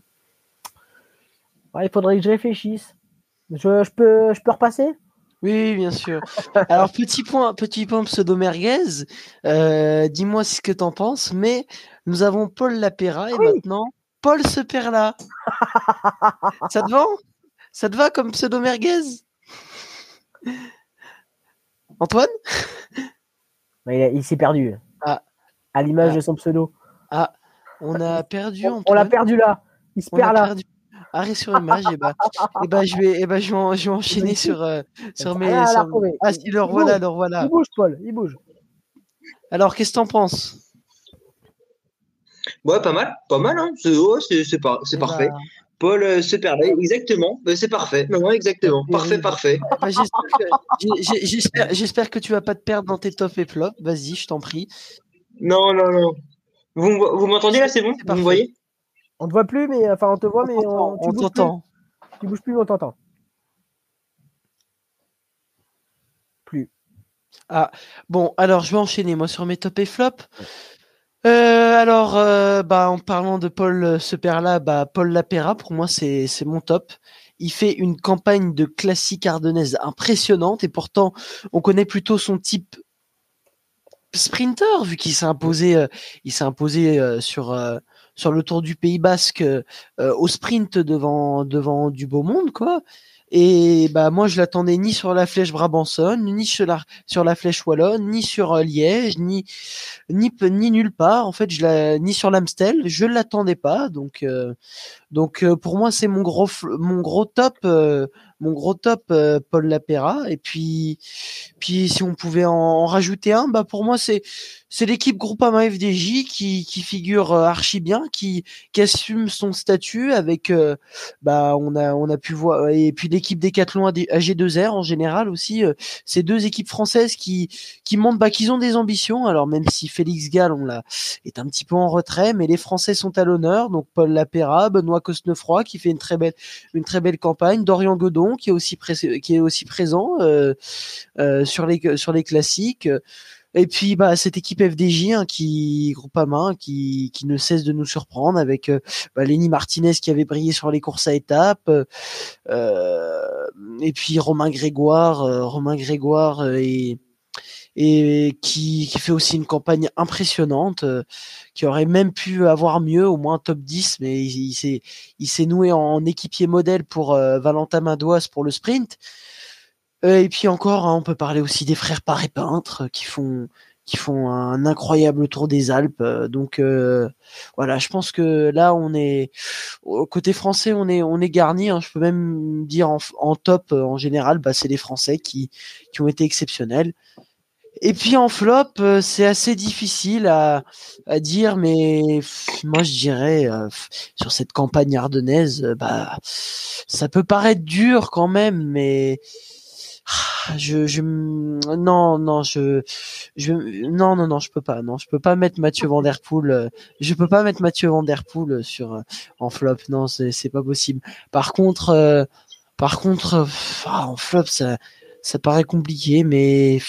ouais, il faudrait que je réfléchisse. Je, je peux je peux repasser? Oui, bien sûr. Alors petit point petit point pseudo merguez, euh, dis-moi ce que t'en penses, mais nous avons Paul Lapéra et oui. Maintenant Paul ce père là. Ça te va? Ça te va comme pseudo merguez? Antoine? Il, il s'est perdu. Ah. À l'image ah. de son pseudo. Ah, on a perdu on, Antoine. On l'a perdu là. Il se on perd là. Perdu. Arrêt sur image. et bah, et bah je vais, et bah je vais, je vais enchaîner sur euh, sur mes. Ah, sur... ah si, le revoilà, le revoilà. Il bouge, Paul, il bouge. Alors, qu'est-ce que t'en penses? Ouais, pas mal, pas mal. Hein. C'est, oh, c'est, c'est, par, c'est parfait. Bah... Paul euh, se perd là, exactement. Bah, c'est parfait. Non, non, exactement. Parfait, parfait. Bah, j'espère, que, j'espère, j'espère que tu vas pas te perdre dans tes top et flop. Vas-y, je t'en prie. Non, non, non. Vous, vous m'entendez là, c'est bon? Vous me voyez? On te voit plus, mais enfin on te voit, on mais on, tu on bouges t'entend. Plus. Tu bouges plus, mais on t'entend. Plus. Ah bon, alors je vais enchaîner moi sur mes top et flop. Euh, alors, euh, bah en parlant de Paul ce père là, bah Paul Lapéra pour moi c'est c'est mon top. Il fait une campagne de classique ardennaise impressionnante et pourtant on connaît plutôt son type sprinter vu qu'il s'est imposé, euh, il s'est imposé euh, sur euh, sur le Tour du Pays Basque euh, au sprint devant devant du beau monde quoi. Et bah moi je l'attendais ni sur la flèche brabançonne, ni sur la sur la flèche wallonne, ni sur euh, Liège, ni ni ni nulle part. En fait, je la ni sur l'Amstel, je l'attendais pas. Donc euh, donc euh, pour moi c'est mon gros mon gros top euh, mon gros top euh, Paul Lapéra. Et puis puis si on pouvait en, en rajouter un, bah pour moi c'est c'est l'équipe Groupama F D J qui qui figure euh, archi bien, qui qui assume son statut avec euh, bah on a on a pu voir, et puis l'équipe Décathlon A G deux R en général aussi, euh, ces deux équipes françaises qui qui montrent bah qu'ils ont des ambitions. Alors même si Félix Gall on l'a est un petit peu en retrait, mais les Français sont à l'honneur. Donc Paul Lapéra, Benoît Cosnefroy qui fait une très belle une très belle campagne, Dorian Godon qui est aussi pré- qui est aussi présent euh, euh, sur les sur les classiques. Et puis bah cette équipe F D J hein, qui Groupama qui qui ne cesse de nous surprendre avec euh, bah, Lenny Martinez qui avait brillé sur les courses à étapes, euh, et puis Romain Grégoire, euh, Romain Grégoire euh, et et qui qui fait aussi une campagne impressionnante, euh, qui aurait même pu avoir mieux, au moins top dix, mais il, il s'est il s'est noué en équipier modèle pour euh, Valentin Madouas pour le sprint. Et puis encore, hein, on peut parler aussi des frères Paré-Peintre qui font qui font un incroyable tour des Alpes. Donc euh, voilà, je pense que là on est côté français, on est on est garni. Hein, je peux même dire en, en top en général, bah c'est les Français qui qui ont été exceptionnels. Et puis en flop, euh, c'est assez difficile à, à dire, mais pff, moi je dirais euh, pff, sur cette campagne ardennaise, euh, bah ça peut paraître dur quand même, mais ah, je, je non non je je non non non je peux pas non je peux pas mettre Mathieu Van Der Poel, euh, je peux pas mettre Mathieu Van Der Poel sur euh, en flop, non c'est c'est pas possible. Par contre euh, par contre euh, pff, ah, en flop ça ça paraît compliqué, mais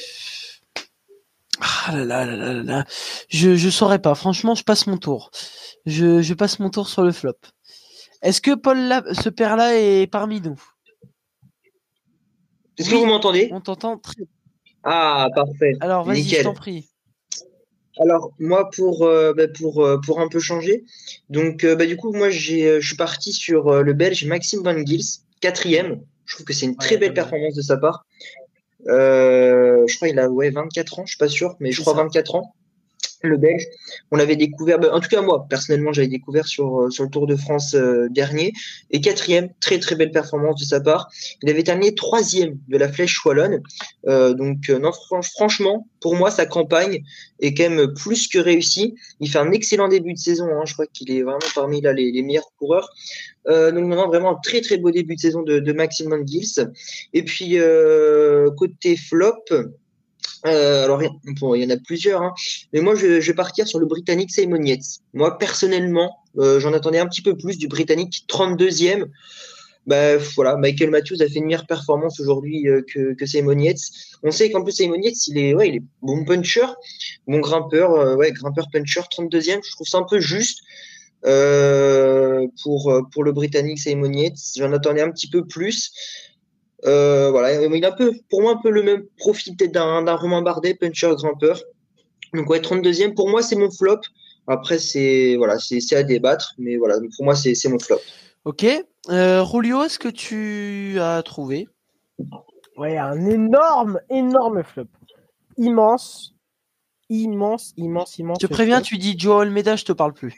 ah là là là là là. Je, je saurais pas. Franchement, je passe mon tour. Je, je passe mon tour sur le flop. Est-ce que Paul, là, ce père-là, est parmi nous? Est-ce Oui, que vous m'entendez? on t'entend très. Ah, parfait. Alors, vas-y, Nickel. je t'en prie. Alors moi pour euh, bah, pour euh, pour un peu changer, donc euh, bah du coup moi j'ai je suis parti sur euh, le Belge Maxime Van Gils, quatrième. Je trouve que c'est une très Ouais, belle ouais. performance de sa part. Euh, je crois il a ouais vingt-quatre ans, je suis pas sûr, mais je C'est crois ça. vingt-quatre ans. Le Belge, on l'avait découvert, bah, en tout cas moi personnellement j'avais découvert sur euh, sur le Tour de France euh, dernier, et quatrième, très très belle performance de sa part. Il avait terminé troisième de la Flèche Wallonne, euh, donc euh, non fran- franchement pour moi sa campagne est quand même plus que réussie. Il fait un excellent début de saison, hein. Je crois qu'il est vraiment parmi là les, les meilleurs coureurs. Euh, donc maintenant vraiment un très très beau début de saison de, de Maxime Van Gils. Et puis euh, côté flop. Euh, alors, bon, il y en a plusieurs, hein, mais moi, je, je vais partir sur le Britannique Simon Yates. Moi, personnellement, euh, j'en attendais un petit peu plus du Britannique trente-deuxième. Bah, voilà, Michael Matthews a fait une meilleure performance aujourd'hui euh, que, que Simon Yates. On sait qu'en plus, Simon Yates, il est, ouais, il est bon puncher, bon grimpeur, euh, ouais, grimpeur puncher, trente-deuxième. Je trouve ça un peu juste euh, pour, pour le Britannique Simon Yates. J'en attendais un petit peu plus. Euh, voilà, il a un peu, pour moi, un peu le même profil peut-être d'un, d'un Romain Bardet, puncher grimpeur. Donc ouais, trente-deuxième, pour moi, c'est mon flop. Après, c'est voilà, c'est, c'est à débattre, mais voilà, pour moi, c'est, c'est mon flop. Ok. Euh, Julio, est-ce que tu as trouvé? Ouais, un énorme, énorme flop. Immense, immense, immense, immense. Je te préviens, flop. tu dis Joe Almeida, je te parle plus.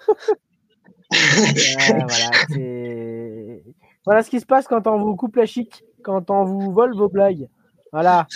Ouais, voilà, c'est... voilà ce qui se passe quand on vous coupe la chic, quand on vous vole vos blagues. Voilà.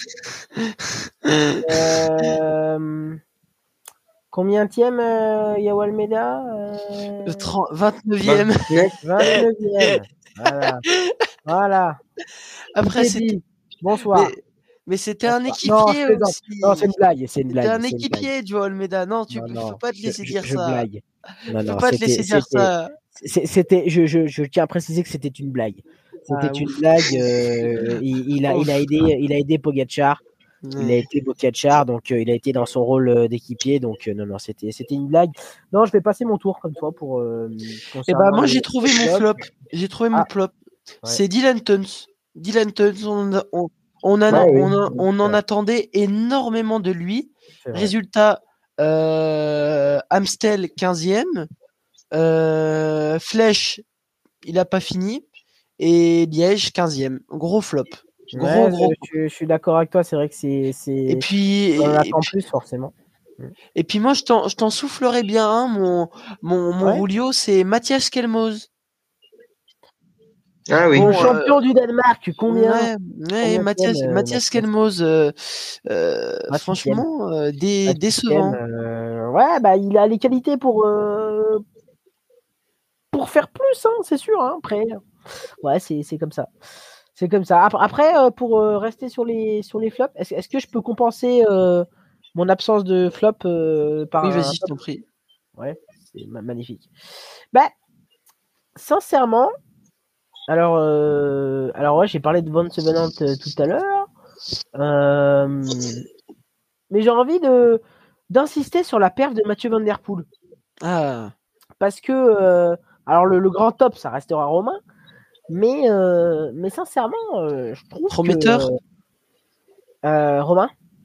euh... Combienième euh, Yao Almeida euh... Le trente vingt-neuvième. vingt-neuvième. Voilà. Voilà. Après, c'est dit. Bonsoir. Mais, mais c'était Bonsoir. un équipier non, aussi. Non, c'est une blague. C'est une blague. C'était un c'est équipier, Joe Almeida. Non, tu non, ne non, peux pas te laisser je, dire je, ça. Je blague. Non, tu non, peux pas te laisser dire ça. C'était, je, je, je tiens à préciser que c'était une blague. C'était ah, une ouf. blague. Euh, il, il, a, il, a aidé, il a aidé Pogacar. Ouais. Il a été Pogacar, donc euh, il a été dans son rôle euh, d'équipier. Donc euh, non, non, c'était, c'était une blague. Non, je vais passer mon tour comme toi pour. Euh, Et bah moi j'ai trouvé mon flop. J'ai trouvé ah. mon flop. Ouais. C'est Dylan Teuns. Dylan Teuns, on, on, on, a, ouais, on, a, oui. on en attendait énormément de lui. Résultat, euh, Amstel quinzième. Euh, Flèche, il a pas fini. Et Liège quinzième. Gros flop. Gros, ouais, gros. Je, je suis d'accord avec toi. C'est vrai que c'est. c'est... Et puis. On et, attend et puis, plus, forcément. Et puis moi, je t'en, je t'en soufflerai bien, hein, mon, mon, mon ouais. Rulio, c'est Mathias Kelmoz. Ah oui. Bon, le champion euh, du Danemark, combien? Ouais, ouais Mathias, euh, Mathias Kelmoz, euh, euh, franchement, euh, dé, décevant. Euh, ouais, bah il a les qualités pour euh, pour faire plus, hein, c'est sûr. Hein, après, ouais, c'est, c'est comme ça. C'est comme ça. Après, euh, pour euh, rester sur les sur les flops, est-ce, est-ce que je peux compenser euh, mon absence de flop euh, par oui, vas-y, je t'en prie. Ouais, c'est ma- magnifique. Bah, sincèrement. Alors, euh, alors ouais, j'ai parlé de Van Sevenant euh, tout à l'heure, euh, mais j'ai envie de d'insister sur la perf de Mathieu Van Der Poel. Ah. Parce que, euh, alors le, le grand top, ça restera Romain, mais euh, mais sincèrement, euh, je trouve Prometteur. que euh, Romain.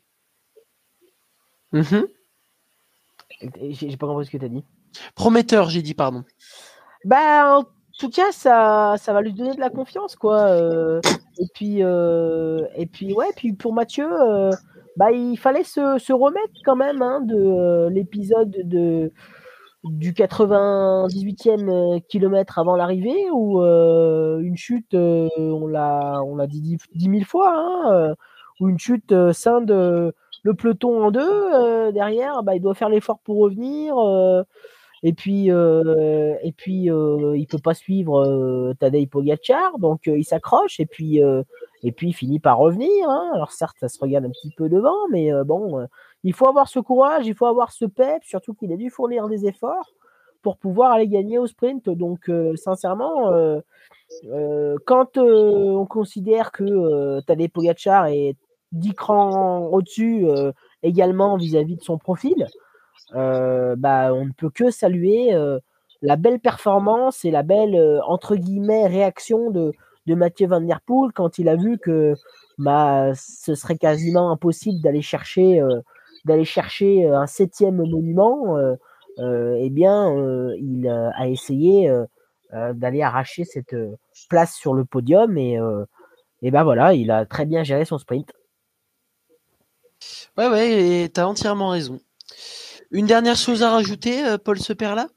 Mm-hmm. J'ai, j'ai pas compris ce que t'as dit. Prometteur, j'ai dit pardon. Bah. En tout cas, ça, ça va lui donner de la confiance, quoi. Euh, et puis, euh, et puis, ouais. Puis pour Mathieu, euh, bah, il fallait se, se remettre quand même hein, de euh, l'épisode de, du quatre-vingt-dix-huitième kilomètre avant l'arrivée où euh, une chute, euh, on l'a on l'a dit dix mille fois, hein, euh, où une chute euh, scinde euh, le peloton en deux. Euh, derrière, bah, il doit faire l'effort pour revenir. Euh, et puis, euh, et puis euh, il peut pas suivre euh, Tadej Pogacar, donc euh, il s'accroche et puis, euh, et puis il finit par revenir. Hein. Alors certes, ça se regarde un petit peu devant, mais euh, bon, euh, il faut avoir ce courage, il faut avoir ce pep, surtout qu'il a dû fournir des efforts pour pouvoir aller gagner au sprint. Donc euh, sincèrement, euh, euh, quand euh, on considère que euh, Tadej Pogacar est dix crans au-dessus euh, également vis-à-vis de son profil, euh, bah, on ne peut que saluer euh, la belle performance et la belle, euh, entre guillemets, réaction de, de Mathieu Van Der Poel quand il a vu que bah, ce serait quasiment impossible d'aller chercher, euh, d'aller chercher un septième monument. Euh, euh, eh bien, euh, il euh, a essayé euh, euh, d'aller arracher cette euh, place sur le podium et, euh, et ben voilà, il a très bien géré son sprint. Ouais, ouais, et t'as entièrement raison. Une dernière chose à rajouter, euh, Paul Seperla?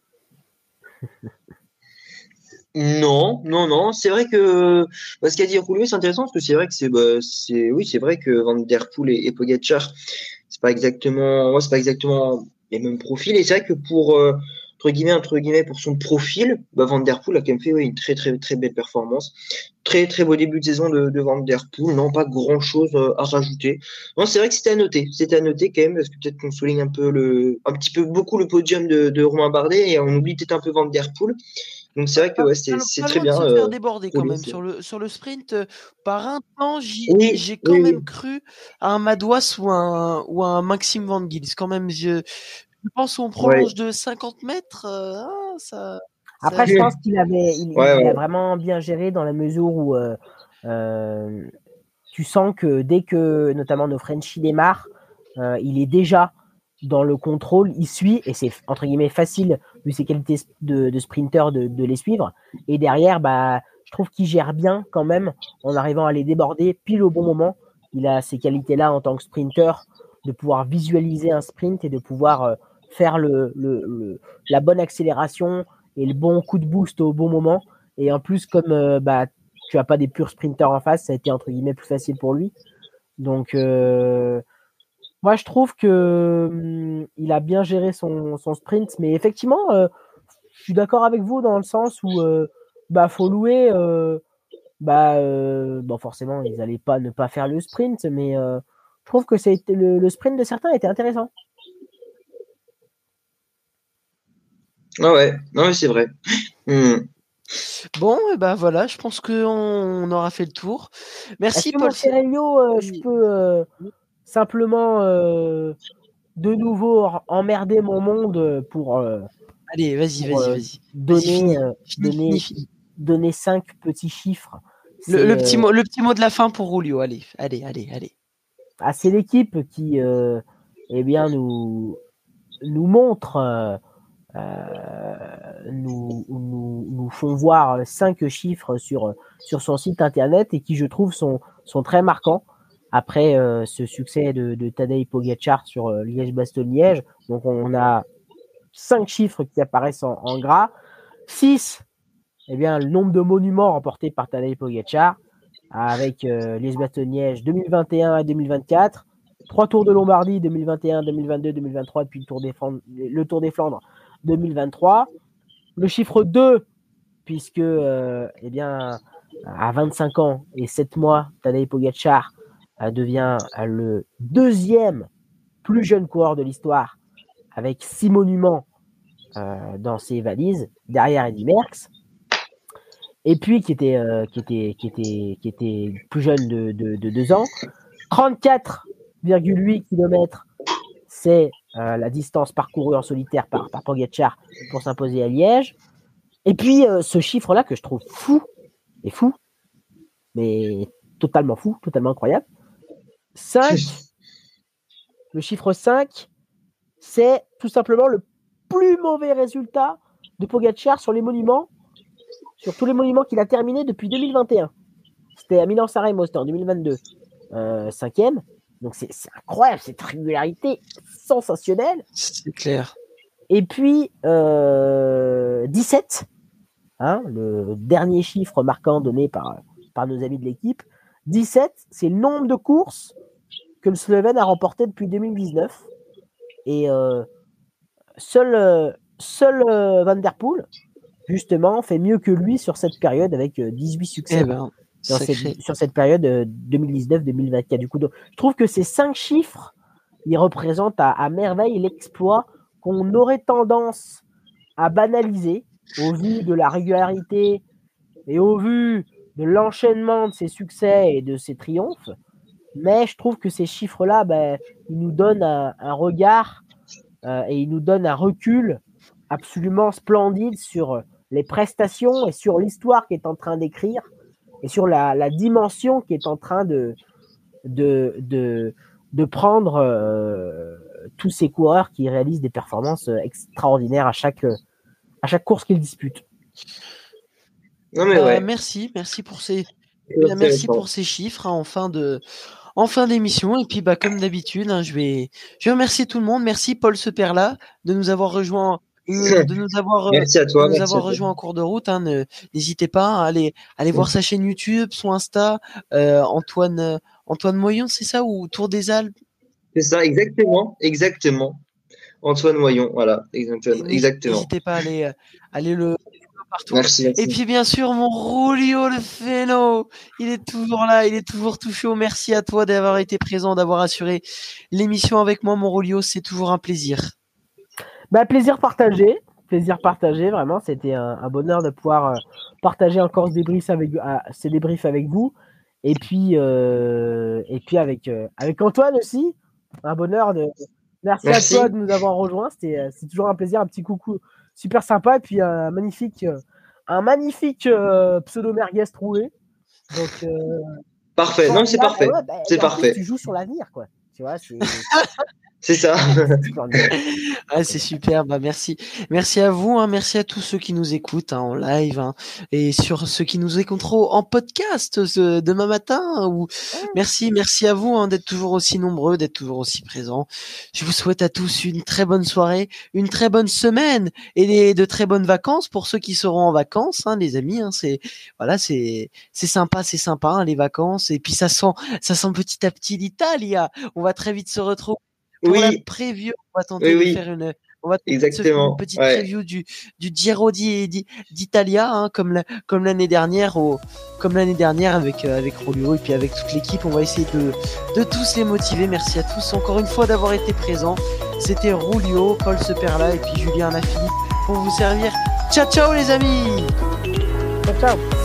Non, non, non. C'est vrai que bah, ce qu'a dit Julio, c'est intéressant parce que c'est vrai que c'est, bah, c'est, oui, c'est vrai que Van Der Poel et, et Pogacar, c'est pas exactement, ouais, c'est pas exactement les mêmes profils. Et c'est vrai que pour euh, entre guillemets, entre guillemets, pour son profil, bah, Van Der Poel a quand même fait ouais, une très, très, très belle performance. Très, très beau début de saison de, de Van Der Poel. Non, pas grand chose à rajouter. Non, c'est vrai que c'était à noter. C'était à noter quand même parce que peut-être qu'on souligne un peu le, un petit peu beaucoup le podium de, de Romain Bardet et on oublie peut-être un peu Van Der Poel. Donc c'est vrai que ouais, c'est, Pas, c'est pas très loin de bien. se Euh, faire déborder quand Paulie, même c'est- sur le sur le sprint. euh, Par un temps, j'y- Oui, j'ai quand oui, même oui. cru à un Madouas ou un ou un Maxime Van Gils. Quand même, je, je pense qu'on Ouais. prolonge de cinquante mètres. euh, ah, ça, ça, Après, je pense qu'il avait, il, Ouais, il a ouais. vraiment bien géré dans la mesure où euh, euh, tu sens que dès que notamment nos Frenchies démarrent, euh, il est déjà dans le contrôle, il suit et c'est entre guillemets facile vu ses qualités de, de sprinter de, de les suivre. Et derrière, bah, je trouve qu'il gère bien quand même en arrivant à les déborder pile au bon moment. Il a ces qualités-là en tant que sprinter de pouvoir visualiser un sprint et de pouvoir euh, faire le, le, le, la bonne accélération et le bon coup de boost au bon moment. Et en plus, comme euh, bah, tu n'as pas des purs sprinters en face, ça a été entre guillemets plus facile pour lui. Donc, euh, moi, je trouve que hum, il a bien géré son, son sprint, mais effectivement, euh, je suis d'accord avec vous dans le sens où euh, bah faut louer. Euh, bah, euh, bon, forcément, ils n'allaient pas ne pas faire le sprint, mais euh, je trouve que c'est le, le sprint de certains était intéressant. Ah ouais, non mais c'est vrai. Hmm. Bon, et ben voilà, je pense qu'on on aura fait le tour. Est-ce Merci que Paul. mon Sergio, euh, je peux euh, simplement euh, de nouveau emmerder mon monde pour, euh, Allez, vas-y, pour vas-y, euh, vas-y, vas-y, donner, fini, euh, fini, fini, donner, fini. donner cinq petits chiffres. Le, C'est le petit euh, mot, le petit mot de la fin pour Julio. Allez, allez, allez, allez. ah, c'est l'équipe qui euh, eh bien, nous, nous montre, euh, euh, nous, nous, nous font voir cinq chiffres sur, sur son site internet et qui, je trouve, sont, sont très marquants après euh, ce succès de, de Tadej Pogacar sur euh, Liège-Bastogne-Liège. Donc, on a cinq chiffres qui apparaissent en, en gras. six, eh bien, le nombre de monuments remportés par Tadej Pogacar avec euh, Liège-Bastogne-Liège deux mille vingt et un à deux mille vingt-quatre. Trois Tours de Lombardie deux mille vingt et un, deux mille vingt-deux, deux mille vingt-trois, puis le Tour des Flandres, le Tour des Flandres deux mille vingt-trois. Le chiffre deux, puisque euh, eh bien, à vingt-cinq ans et sept mois, Tadej Pogacar euh, devient euh, le deuxième plus jeune coureur de l'histoire avec six monuments euh, dans ses valises, derrière Eddy Merckx. Et puis qui était, euh, qui était, qui était, qui était plus jeune de, de, de deux ans. trente-quatre virgule huit kilomètres, c'est euh, la distance parcourue en solitaire par, par Pogacar pour s'imposer à Liège. Et puis euh, ce chiffre-là que je trouve fou, et fou, mais totalement fou, totalement incroyable. cinq, le chiffre cinq, c'est tout simplement le plus mauvais résultat de Pogacar sur les monuments, sur tous les monuments qu'il a terminés depuis deux mille vingt et un. C'était à Milan-San Remo, c'était en deux mille vingt-deux. Euh, cinquième. Donc c'est, c'est incroyable, cette régularité sensationnelle. C'est clair. Et puis euh, dix-sept, hein, le dernier chiffre marquant donné par, par nos amis de l'équipe. dix-sept, c'est le nombre de courses que le Slovène a remporté depuis deux mille dix-neuf. Et euh, seul, euh, seul euh, Van Der Poel, justement, fait mieux que lui sur cette période avec euh, dix-huit succès. Eh ben, sur, cette, sur cette période euh, deux mille dix-neuf deux mille vingt-quatre. Du coup, donc, je trouve que ces cinq chiffres, ils représentent à, à merveille l'exploit qu'on aurait tendance à banaliser au vu de la régularité et au vu de l'enchaînement de ses succès et de ses triomphes. Mais je trouve que ces chiffres-là, ben, ils nous donnent un, un regard euh, et ils nous donnent un recul absolument splendide sur les prestations et sur l'histoire qu'il est en train d'écrire et sur la, la dimension qui est en train de, de, de, de prendre euh, tous ces coureurs qui réalisent des performances extraordinaires à chaque, à chaque course qu'ils disputent. Non mais ouais. euh, merci, merci pour ces, bien, merci pour ces chiffres hein, en fin de, en fin d'émission. Et puis bah comme d'habitude, hein, je vais, je vais remercier tout le monde. Merci Paul Seperla de nous avoir rejoint. de nous avoir, merci à toi, de nous merci avoir à rejoint en cours de route. Hein, ne, n'hésitez pas à aller, aller voir sa chaîne YouTube, son Insta, euh, Antoine, euh, Antoine Moyon, c'est ça, ou Tour des Alpes. C'est ça, exactement, exactement. Antoine Moyon, voilà, exactement. exactement. N'hésitez pas à aller, euh, aller le partout. Merci, merci. Et puis bien sûr mon Rulio le Phéno, il est toujours là, il est toujours tout chaud. Merci à toi d'avoir été présent, d'avoir assuré l'émission avec moi, mon Rulio, c'est toujours un plaisir. Bah, plaisir partagé, plaisir partagé, vraiment, c'était un, un bonheur de pouvoir euh, partager encore ce débrief avec, euh, ces débriefs avec vous, et puis, euh, et puis avec, euh, avec Antoine aussi, un bonheur de... Merci, Merci à toi de nous avoir rejoints, c'était, euh, c'est toujours un plaisir, un petit coucou super sympa, et puis un magnifique, euh, un magnifique euh, pseudo-merguez troué. Donc, euh, parfait, non, c'est là, parfait, ouais, bah, c'est parfait. Tu joues sur l'avenir, quoi, tu vois, c'est... C'est ça. Ah, c'est super. Bah, merci. Merci à vous. Hein. Merci à tous ceux qui nous écoutent hein, en live hein, et sur ceux qui nous écouteront en podcast ce, demain matin. Hein, ou... Merci. Merci à vous hein, d'être toujours aussi nombreux, d'être toujours aussi présents. Je vous souhaite à tous une très bonne soirée, une très bonne semaine et des, de très bonnes vacances pour ceux qui seront en vacances, hein, les amis. Hein, c'est voilà, c'est c'est sympa, c'est sympa hein, les vacances. Et puis ça sent, ça sent petit à petit l'Italie. On va très vite se retrouver. Pour oui. la preview, on va tenter oui, de oui. faire une, on va Exactement. Se faire une petite ouais. preview du, du Giro d'Italia, hein, comme, la, comme l'année dernière, au, comme l'année dernière avec, euh, avec Rolio et puis avec toute l'équipe. On va essayer de, de tous les motiver. Merci à tous encore une fois d'avoir été présents. C'était Rolio, Paul Seperla et puis Julien Lafilippe pour vous servir. Ciao, ciao les amis! Ciao, ciao!